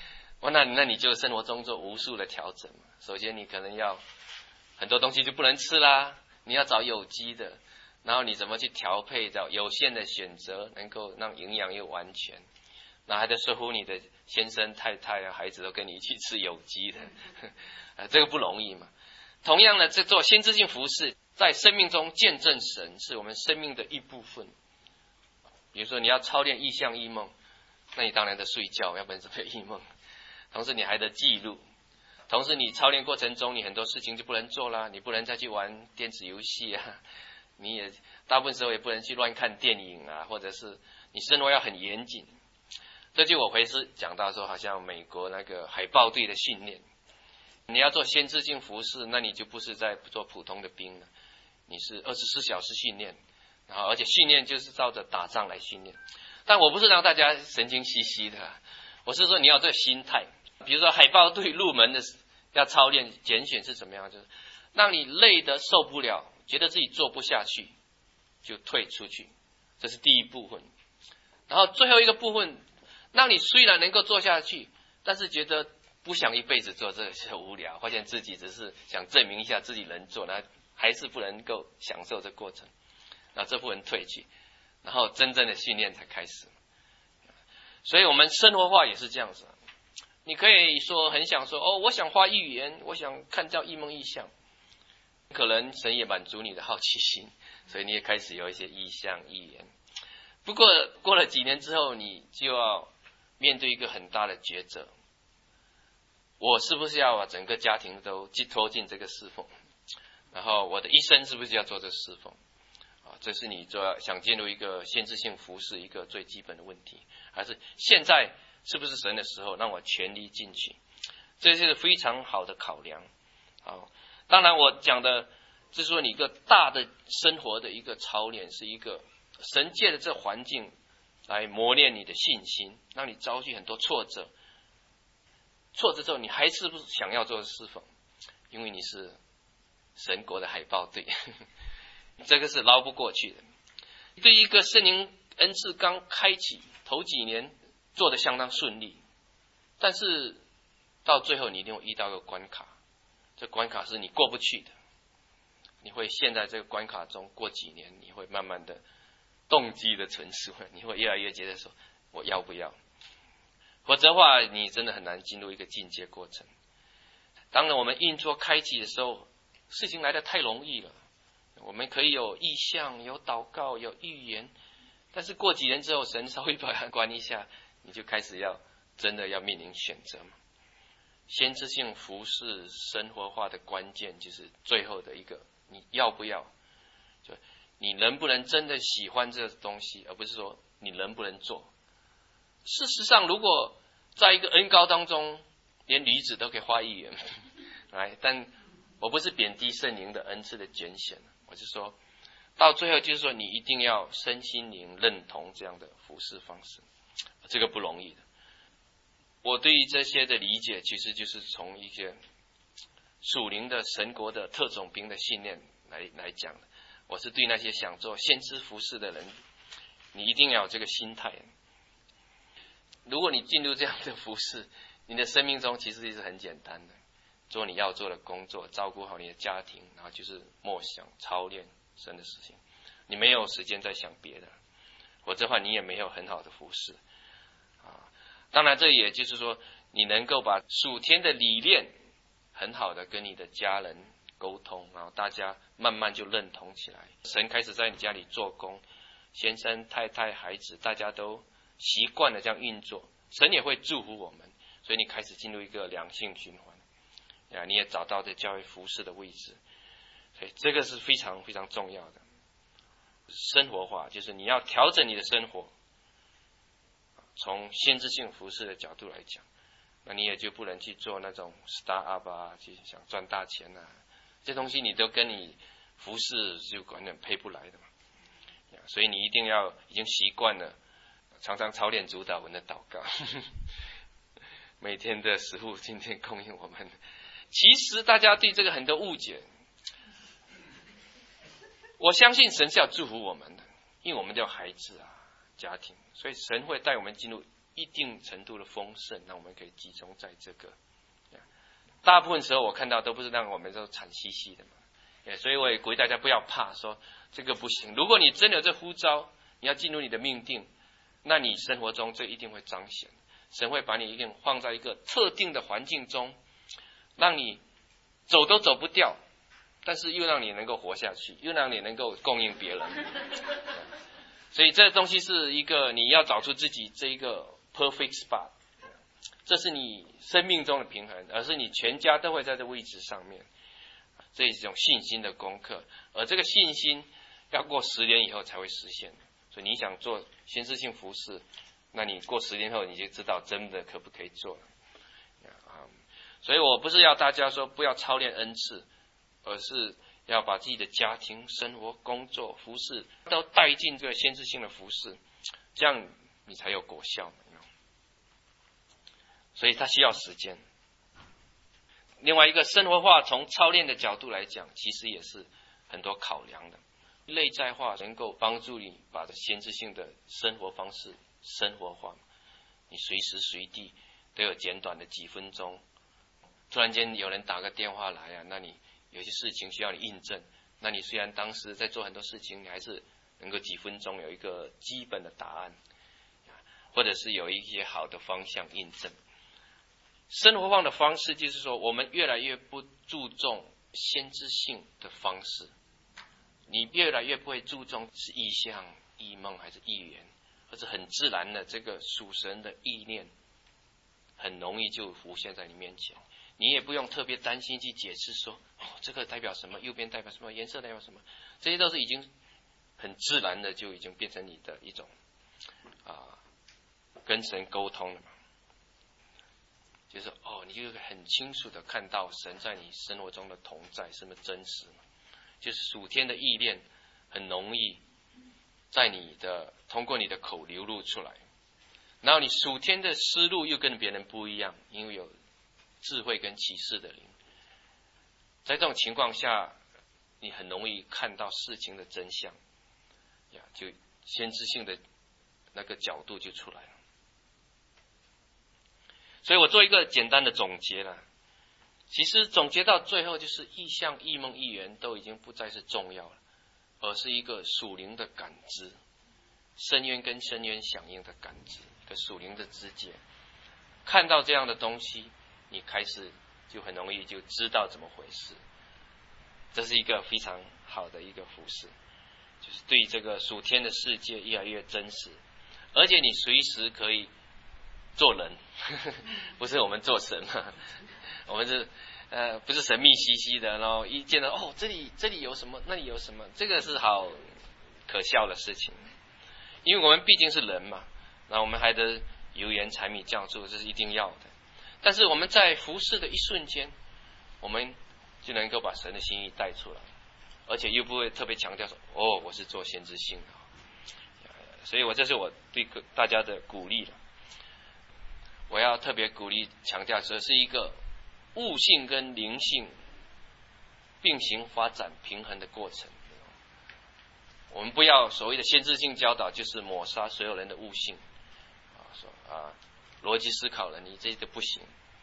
A: 那你就生活中做无数的调整嘛。首先你可能要很多东西就不能吃啦，你要找有机的，然后你怎么去调配到有限的选择，能够让营养又完全，那还得说服你的先生太太啊孩子都跟你一起吃有机的这个不容易嘛。同样的，这做先知性服事，在生命中见证神是我们生命的一部分。比如说你要操练异象异梦，那你当然得睡觉，要不然怎么有异梦？同时你还得记录，同时你操练过程中你很多事情就不能做啦，你不能再去玩电子游戏啊，你也大部分时候也不能去乱看电影啊，或者是你生活要很严谨。这就我回师讲到说，好像美国那个海豹队的训练，你要做先知性服事，那你就不是在做普通的兵了，你是24小时训练，然后而且训练就是照着打仗来训练。但我不是让大家神经兮兮的，我是说你要有这个心态。比如说海豹队入门的要操练拣选是怎么样，就是让你累得受不了，觉得自己做不下去就退出去，这是第一部分。然后最后一个部分，让你虽然能够做下去，但是觉得不想一辈子做这个就无聊，发现自己只是想证明一下自己能做，那还是不能够享受这过程，那这部分退去，然后真正的训练才开始。所以我们生活化也是这样子，你可以说很想说我想画预言，我想看到异梦异象，可能神也满足你的好奇心，所以你也开始有一些异象预言。不过过了几年之后，你就要面对一个很大的抉择，我是不是要把整个家庭都寄托进这个侍奉，然后我的一生是不是要做这侍奉这是你想进入一个先知性服事一个最基本的问题，还是现在是不是神的时候让我全力进去，这是非常好的考量。当然我讲的就是说你一个大的生活的一个操练，是一个神借的这环境来磨练你的信心，让你遭遇很多挫折之后，你还是不是想要做侍奉，因为你是神国的海豹队这个是捞不过去的。对一个圣灵恩赐刚开启头几年做得相当顺利，但是到最后你一定会遇到一个关卡，这关卡是你过不去的，你会陷在这个关卡中，过几年你会慢慢的动机的成熟，你会越来越觉得说我要不要，否则的话你真的很难进入一个进阶过程。当然我们运作开启的时候，事情来得太容易了，我们可以有意象，有祷告，有预言，但是过几年之后神稍微把它关一下，你就开始真的要面临选择嘛。先知性服事生活化的关键就是最后的一个，你要不要，就你能不能真的喜欢这个东西，而不是说你能不能做。事实上如果在一个恩膏当中连驴子都可以画预言但我不是贬低圣灵的恩赐的拣选，我是说到最后就是说你一定要身心灵认同这样的服事方式，这个不容易的。我对于这些的理解其实就是从一些属灵的神国的特种兵的训练来讲的。我是对那些想做先知服事的人，你一定要有这个心态。如果你进入这样的服事，你的生命中其实是很简单的，做你要做的工作，照顾好你的家庭，然后就是默想操练神的事情，你没有时间再想别的，否则的话你也没有很好的服事当然这也就是说你能够把属天的理念很好的跟你的家人沟通，然后大家慢慢就认同起来，神开始在你家里做工，先生太太孩子大家都习惯了这样运作，神也会祝福我们，所以你开始进入一个良性循环你也找到这教会服事的位置，所以这个是非常非常重要的。生活化就是你要调整你的生活，从先知性服事的角度来讲，那你也就不能去做那种 start up 去想赚大钱这东西你都跟你服事就完全配不来的嘛。所以你一定要已经习惯了常常操练主导文的祷告每天的食物今天供应我们。其实大家对这个很多误解，我相信神是要祝福我们的，因为我们都有孩子家庭，所以神会带我们进入一定程度的丰盛，那我们可以集中在这个。大部分时候我看到都不是让我们都惨兮兮的嘛，所以我也鼓励大家不要怕说这个不行。如果你真的有这呼召，你要进入你的命定，那你生活中这一定会彰显。神会把你一定放在一个特定的环境中，让你走都走不掉，但是又让你能够活下去，又让你能够供应别人。所以这东西是一个你要找出自己这一个 perfect spot， 这是你生命中的平衡，而是你全家都会在这位置上面。这是一种信心的功课，而这个信心要过10年以后才会实现。所以你想做先知性服事，那你过10年后你就知道真的可不可以做了。所以我不是要大家说不要操练恩赐，而是要把自己的家庭、生活、工作、服事都带进这个先知性的服事，这样你才有果效。所以它需要时间。另外一个生活化，从操练的角度来讲，其实也是很多考量的。内在化能够帮助你把先知性的生活方式生活化，你随时随地都有简短的几分钟。突然间有人打个电话来啊，那你有些事情需要你印证，那你虽然当时在做很多事情，你还是能够几分钟有一个基本的答案，或者是有一些好的方向印证。生活化的方式就是说，我们越来越不注重先知性的方式，你越来越不会注重是意象、异梦还是意言，而是很自然的这个属神的意念，很容易就浮现在你面前。你也不用特别担心去解释说，这个代表什么，右边代表什么，颜色代表什么，这些都是已经很自然的就已经变成你的一种跟神沟通了嘛。就是你就很清楚的看到神在你生活中的同在是不是真实嘛？就是属天的意念很容易在通过你的口流露出来，然后你属天的思路又跟别人不一样，因为有智慧跟启示的灵。在这种情况下，你很容易看到事情的真相，就先知性的那个角度就出来了。所以我做一个简单的总结了。其实总结到最后，就是意象、异梦、异言都已经不再是重要了，而是一个属灵的感知，深渊跟深渊响应的感知，一个属灵的知觉。看到这样的东西，你开始就很容易就知道怎么回事。这是一个非常好的一个服事，就是对这个属天的世界越来越真实，而且你随时可以做人，不是我们做神我们是不是神秘兮兮的，然后一见到这里有什么，那里有什么，这个是好可笑的事情。因为我们毕竟是人嘛，然后我们还得油盐柴米酱醋，这是一定要的。但是我们在服事的一瞬间，我们就能够把神的心意带出来，而且又不会特别强调说我是做先知性的。所以这是我对大家的鼓励了。我要特别鼓励强调说，是一个悟性跟灵性并行发展平衡的过程。我们不要所谓的先知性教导就是抹杀所有人的悟性，说逻辑思考了你这个不行。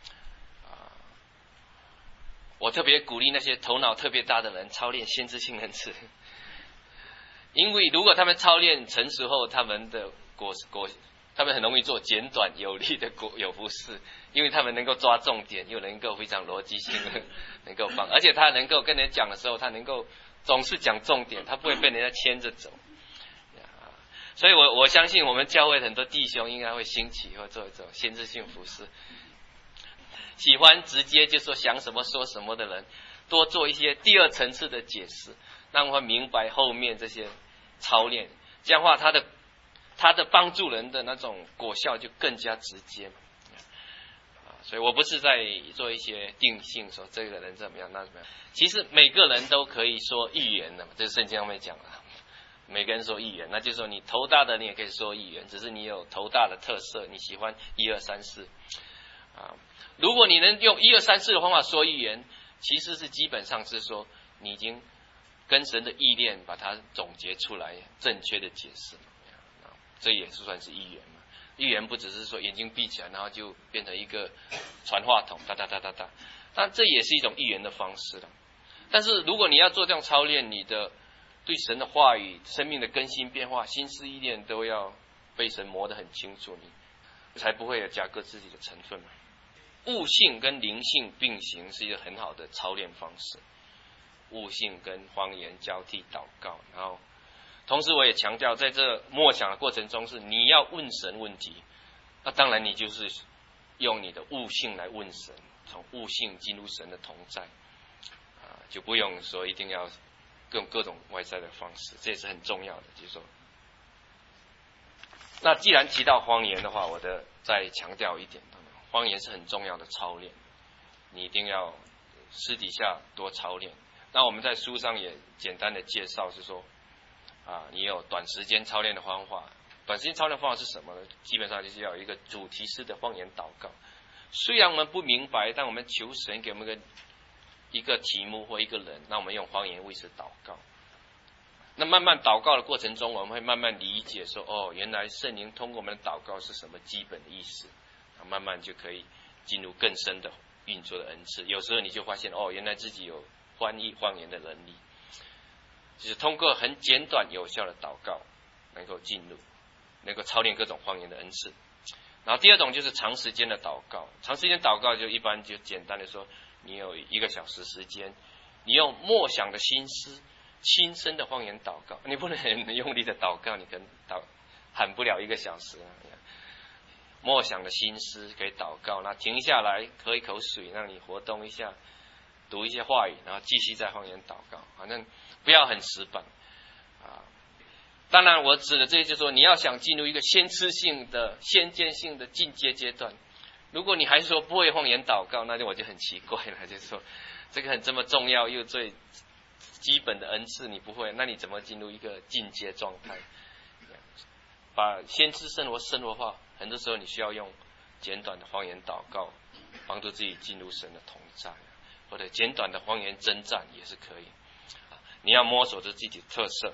A: 我特别鼓励那些头脑特别大的人操练先知性恩赐，因为如果他们操练成熟后，他们很容易做简短有力的有服事，因为他们能够抓重点，又能够非常逻辑性的能够放，而且他能够跟人讲的时候，他能够总是讲重点，他不会被人家牵着走。所以我相信我们教会很多弟兄应该会兴起或做一种先知性服事，喜欢直接就说想什么说什么的人，多做一些第二层次的解释，让我们明白后面这些操练，这样的话他的帮助人的那种果效就更加直接。所以我不是在做一些定性，说这个人怎么样那怎么样。其实每个人都可以说预言的嘛，这是圣经上面讲的，每个人说预言，那就是说你头大的你也可以说预言，只是你有头大的特色，你喜欢1、2、3、4。如果你能用1、2、3、4的方法说预言，其实是基本上是说你已经跟神的意念把它总结出来，正确的解释，这也是算是预言嘛。 预言不只是说眼睛闭起来，然后就变成一个传话筒，哒哒哒哒哒。但这也是一种预言的方式了。但是如果你要做这样操练，你的对神的话语、生命的更新变化、心思意念都要被神磨得很清楚，你才不会有加各自己的成分嘛。悟性跟灵性并行是一个很好的操练方式。悟性跟方言交替祷告，然后同时我也强调，在这默想的过程中，是你要问神问题。那当然你就是用你的悟性来问神，从悟性进入神的同在，就不用说一定要用各种外在的方式，这也是很重要的。就是说，那既然提到方言的话，我再强调一点，方言是很重要的操练，你一定要私底下多操练。那我们在书上也简单的介绍，是说你有短时间操练的方法。短时间操练的方法是什么呢？基本上就是要有一个主题式的方言祷告。虽然我们不明白，但我们求神给我们一个题目或一个人，那我们用方言为此祷告。那慢慢祷告的过程中，我们会慢慢理解说，原来圣灵通过我们的祷告是什么基本的意思，慢慢就可以进入更深的运作的恩赐。有时候你就发现，原来自己有翻译方言的能力，就是通过很简短有效的祷告能够进入，能够操练各种方言的恩赐。然后第二种就是长时间的祷告。长时间祷告就一般就简单的说，你有1个小时时间，你用默想的心思轻声的方言祷告。你不能很用力的祷告，你可能喊不了1个小时默想的心思可以祷告，那停下来喝一口水，让你活动一下，读一些话语，然后继续在方言祷告。反正不要很死板当然我指的这些就是说，你要想进入一个先知性的先见性的进阶阶段，如果你还是说不会方言祷告，那我就很奇怪了，就是说这个很这么重要又最基本的恩赐你不会，那你怎么进入一个进阶状态？把先知生活化，很多时候你需要用简短的方言祷告帮助自己进入神的同在，或者简短的方言征战也是可以。你要摸索着自己的特色。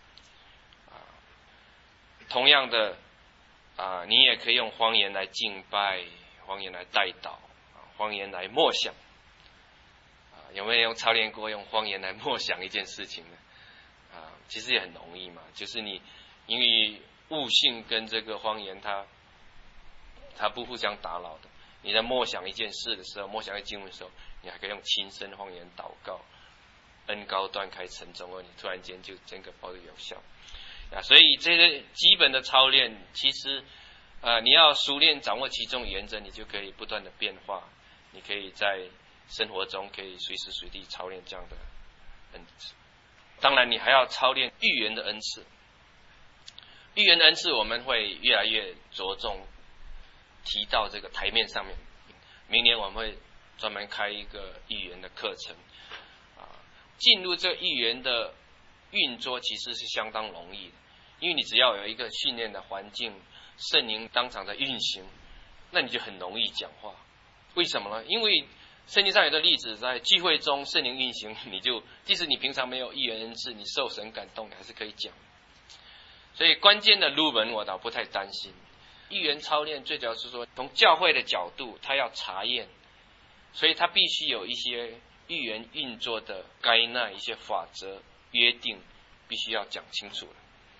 A: 同样的你也可以用方言来敬拜，方言来代祷，方言来默想。有没有用操练过用方言来默想一件事情呢？其实也很容易嘛，就是你因为悟性跟这个方言它不互相打扰的。你在默想一件事的时候，默想一经文的时候，你还可以用轻声方言祷告，恩高断开沉重，而你突然间就整个包的有效。所以这些基本的操练，其实你要熟练掌握其中原则，你就可以不断的变化。你可以在生活中可以随时随地操练这样的恩赐。当然你还要操练预言的恩赐。预言的恩赐我们会越来越着重提到这个台面上面。明年我们会专门开一个预言的课程。进入这预言的运作其实是相当容易的，因为你只要有一个训练的环境，圣灵当场在运行，那你就很容易讲话。为什么呢？因为圣经上有的例子，在聚会中圣灵运行，你就即使你平常没有预言恩赐，你受神感动，你还是可以讲。所以关键的入门我倒不太担心。预言操练最主要是说，从教会的角度，他要查验，所以他必须有一些预言运作的该那一些法则约定，必须要讲清楚了。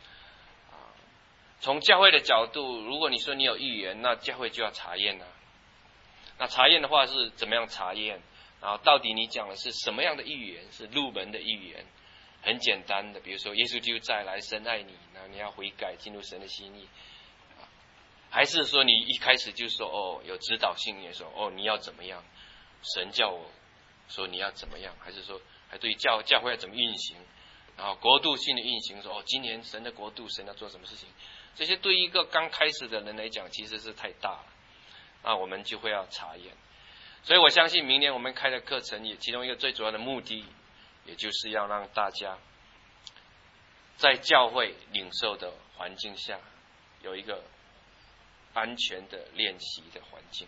A: 从教会的角度，如果你说你有预言，那教会就要查验啊。那查验的话是怎么样查验？然后到底你讲的是什么样的预言？是入门的预言，很简单的，比如说耶稣基督再来，神爱你，然后你要悔改，进入神的心意。还是说你一开始就说有指导性，也说你要怎么样？神叫我说你要怎么样？还是说还对教会要怎么运行？然后国度性的运行，说今年神的国度，神要做什么事情？这些对于一个刚开始的人来讲，其实是太大了。那我们就会要查验。所以我相信明年我们开的课程，也其中一个最主要的目的，也就是要让大家在教会领受的环境下，有一个安全的练习的环境。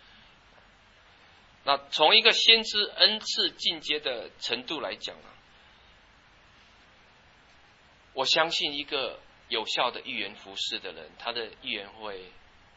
A: 那从一个先知恩赐进阶的程度来讲我相信一个有效的预言服事的人，他的预言会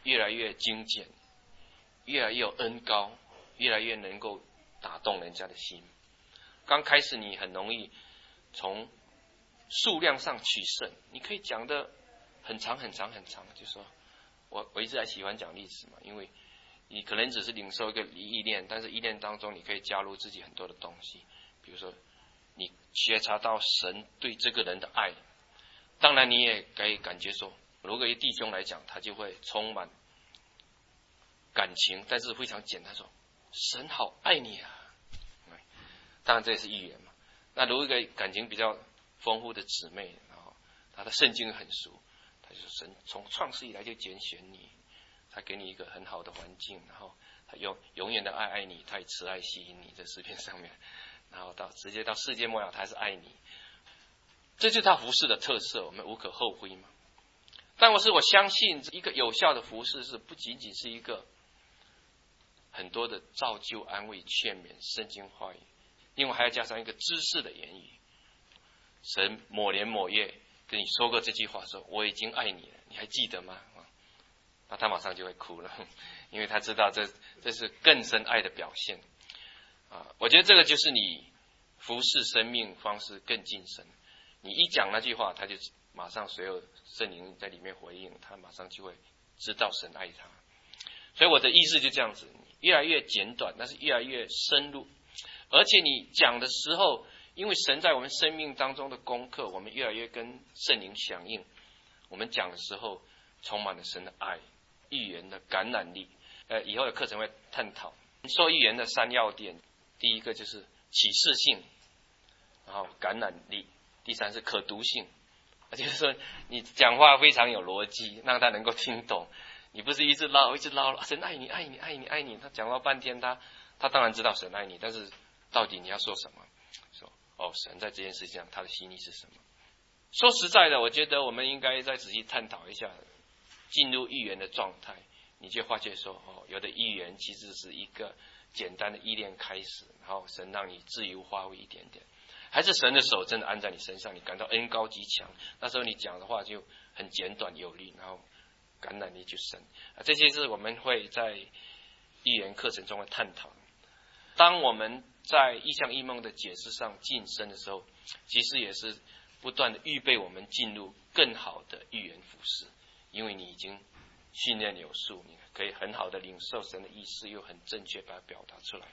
A: 越来越精简，越来越有恩高，越来越能够打动人家的心。刚开始你很容易从数量上取胜，你可以讲的很长很长很长，就说我一直在喜欢讲例子嘛，因为你可能只是领受一个意念，但是意念当中你可以加入自己很多的东西，比如说你觉察到神对这个人的爱，当然你也可以感觉说，如果一弟兄来讲，他就会充满感情，但是非常简单说，神好爱你啊。当然这也是预言嘛。那如果一个感情比较丰富的姊妹，然后她的圣经很熟，她就说神从创世以来就拣选你，他给你一个很好的环境，然后他永远的爱你，他以慈爱吸引你，在诗篇上面，然后直接到世界末了，他还是爱你，这就是他服事的特色，我们无可厚非嘛。但我相信一个有效的服事是不仅仅是一个很多的造就、安慰、劝勉、圣经话语，另外还要加上一个知识的言语。神某年某月跟你说过这句话，说我已经爱你了，你还记得吗？那他马上就会哭了，因为他知道这是更深爱的表现啊！我觉得这个就是你服侍生命方式更近身。你一讲那句话，他就马上随有圣灵在里面回应，他马上就会知道神爱他。所以我的意思就这样子，越来越简短，但是越来越深入。而且你讲的时候，因为神在我们生命当中的功课，我们越来越跟圣灵响应。我们讲的时候，充满了神的爱。预言的感染力，以后的课程会探讨说预言的3要点。第一个就是启示性，然后感染力，第3是可读性，就是说你讲话非常有逻辑，让他能够听懂。你不是一直唠神爱你爱你爱你爱你，他讲了半天，他当然知道神爱你，但是到底你要说什么？说神在这件事情上他的心意是什么？说实在的，我觉得我们应该再仔细探讨一下。进入预言的状态，你就发觉说，有的预言其实是一个简单的意念开始，然后神让你自由发挥一点点，还是神的手真的按在你身上，你感到恩高极强，那时候你讲的话就很简短有力，然后感染力就深。这些是我们会在预言课程中会探讨。当我们在异象异梦的解释上晋升的时候，其实也是不断的预备我们进入更好的预言服事。因为你已经训练有素，你可以很好的领受神的意思，又很正确把它表达出来。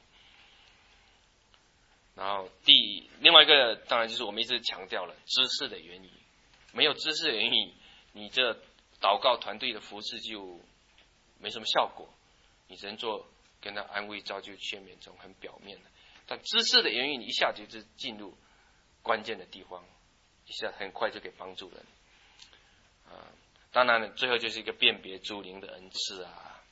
A: 然后另外一个当然就是我们一直强调了知识的原理，没有知识的原理，你这祷告团队的服事就没什么效果，你只能做跟他安慰、造就、劝勉这种很表面的。但知识的原理，你一下就是进入关键的地方，一下很快就可以帮助人当然最后就是一个辨别诸灵的恩赐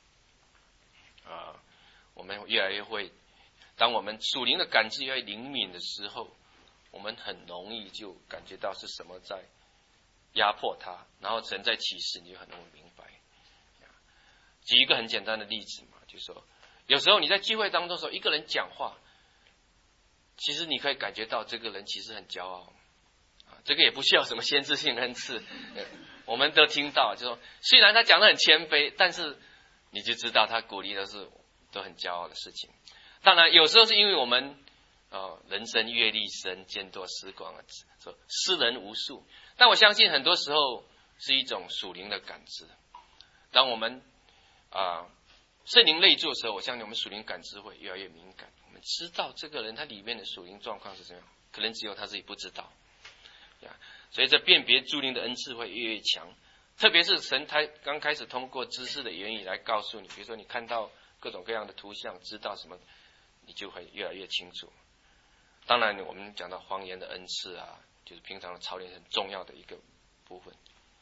A: 我们越来越会，当我们属灵的感知越来越灵敏的时候，我们很容易就感觉到是什么在压迫他，然后神在启示，你就很容易明白。举一个很简单的例子嘛，就是说有时候你在聚会当中的时候，一个人讲话，其实你可以感觉到这个人其实很骄傲这个也不需要什么先知性恩赐，我们都听到，就说虽然他讲得很谦卑，但是你就知道他鼓励的是都很骄傲的事情。当然有时候是因为我们人生阅历深，见多识广说识人无数，但我相信很多时候是一种属灵的感知。当我们圣灵内住的时候，我相信我们属灵感知会越来越敏感，我们知道这个人他里面的属灵状况是怎样，可能只有他自己不知道所以这辨别诸灵的恩赐会越来越强，特别是神他刚开始通过知识的言语来告诉你，比如说你看到各种各样的图像，知道什么，你就会越来越清楚。当然我们讲到方言的恩赐就是平常的操练很重要的一个部分。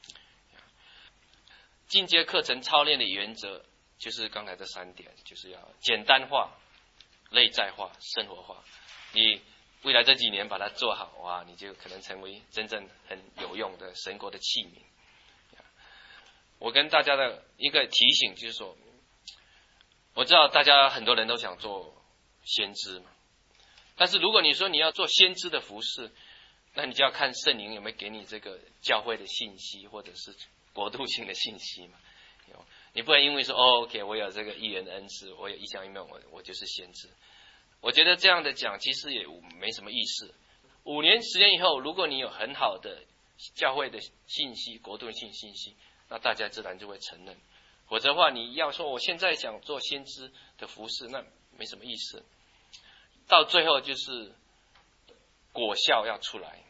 A: 进阶课程操练的原则就是刚才这3点，就是要简单化、内在化、生活化。你未来这几年把它做好你就可能成为真正很有用的神国的器皿。我跟大家的一个提醒就是说，我知道大家很多人都想做先知嘛，但是如果你说你要做先知的服事，那你就要看圣灵有没有给你这个教会的信息或者是国度性的信息嘛。 你不能因为说哦 ，OK， 我有这个预言的恩赐，我有异象异梦，我就是先知。我觉得这样的讲其实也没什么意思。5年时间以后，如果你有很好的教会的信息、国度性信息，那大家自然就会承认。否则的话，你要说我现在想做先知的服事，那没什么意思。到最后就是果效要出来，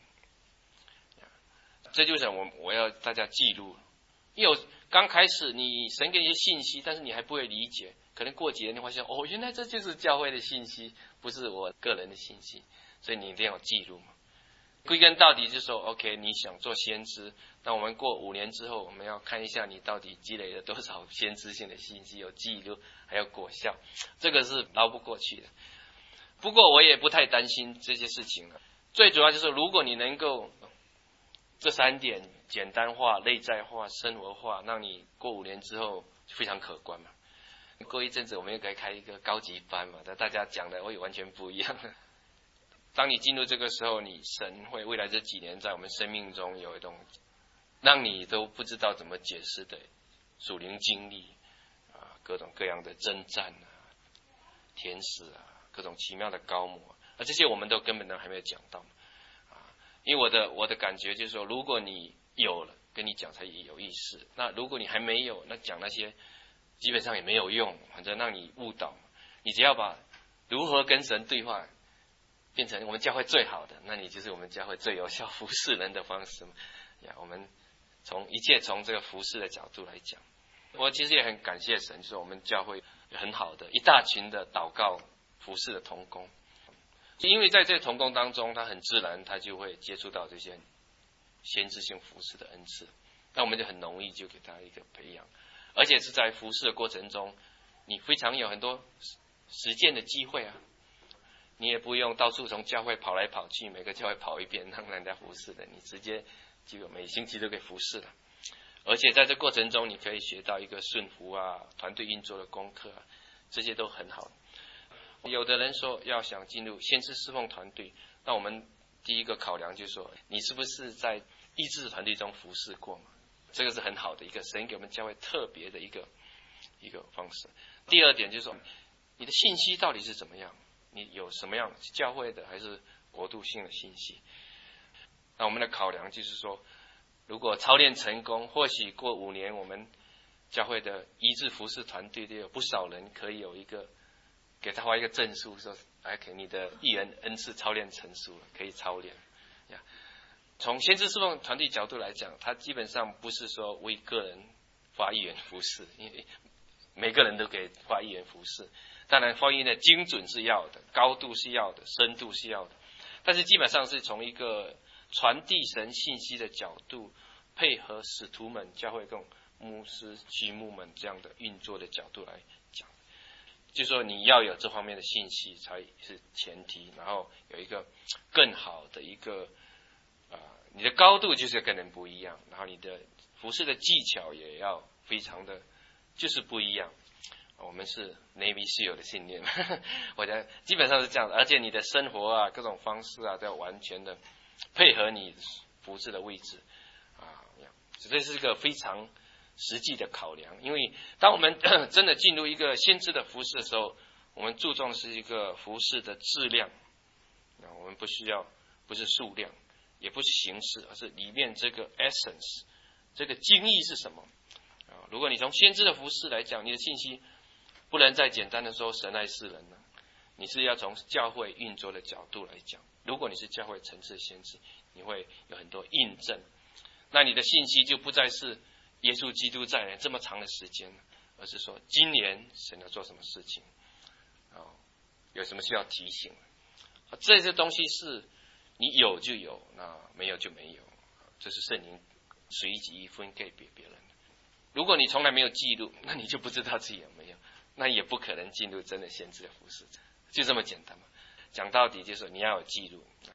A: 这就是我要大家记录。因为刚开始你神给一些信息，但是你还不会理解，可能过几年你发现哦，原来这就是教会的信息，不是我个人的信息，所以你一定要记录嘛。归根到底就是说 ，OK， 你想做先知，那我们过5年之后，我们要看一下你到底积累了多少先知性的信息，有记录，还有果效，这个是捞不过去的。不过我也不太担心这些事情了。最主要就是如果你能够这3点简单化、内在化、生活化，让你过5年之后非常可观嘛。过一阵子我们又可以开一个高级班嘛，那大家讲的会完全不一样。当你进入这个时候，你神会未来这几年在我们生命中有一种让你都不知道怎么解释的属灵经历啊，各种各样的征战啊、天使啊，各种奇妙的高模啊，这些我们都根本都还没有讲到啊。因为我的感觉就是说，如果你有了，跟你讲才有意思；那如果你还没有，那讲那些基本上也没有用，反正让你误导。你只要把如何跟神对话变成我们教会最好的，那你就是我们教会最有效服侍人的方式嘛。我们一切从这个服侍的角度来讲，我其实也很感谢神，就是我们教会很好的一大群的祷告服侍的同工，因为在这同工当中，他很自然他就会接触到这些先知性服侍的恩赐，那我们就很容易就给他一个培养，而且是在服侍的过程中，你非常有很多实践的机会啊。你也不用到处从教会跑来跑去，每个教会跑一遍让人家服侍的，你直接就每星期都可以服侍了。而且在这过程中，你可以学到一个顺服啊、团队运作的功课啊，这些都很好。有的人说要想进入先知侍奉团队，那我们第一个考量就是说，你是不是在医治团队中服侍过嘛？这个是很好的一个神给我们教会特别的一个方式。第二点就是说，你的信息到底是怎么样？你有什么样教会的还是国度性的信息？那我们的考量就是说，如果操练成功，或许过5年，我们教会的医治服侍团队有不少人可以有一个给他发一个证书，说OK，你的预言恩赐操练成熟了，可以操练。从先知侍奉团队角度来讲，他基本上不是说为个人发预言服侍，因为每个人都可以发预言服侍。当然发音的精准是要的，高度是要的，深度是要的，但是基本上是从一个传递神信息的角度，配合使徒们、教会共牧师、区牧们这样的运作的角度来讲，就说你要有这方面的信息才是前提，然后有一个更好的一个你的高度就是跟人不一样，然后你的服事的技巧也要非常的就是不一样。我们是 Navy SEAL 的信念，我觉得基本上是这样的，而且你的生活啊、各种方式啊，都要完全的配合你服事的位置啊，这是一个非常实际的考量。因为当我们真的进入一个先知的服事的时候，我们注重的是一个服事的质量，我们不是数量，也不是形式，而是里面这个 essence， 这个精义是什么啊？如果你从先知的服事来讲，你的信息不能再简单的说神爱世人了，你是要从教会运作的角度来讲。如果你是教会层次的先知，你会有很多印证，那你的信息就不再是耶稣基督再来这么长的时间，而是说今年神要做什么事情，有什么需要提醒，这些东西是你有就有，那没有就没有，这是圣灵随机分给别人的。如果你从来没有记录，那你就不知道自己有没有，那也不可能进入真的先知的服事，就这么简单嘛。讲到底就是你要有记录。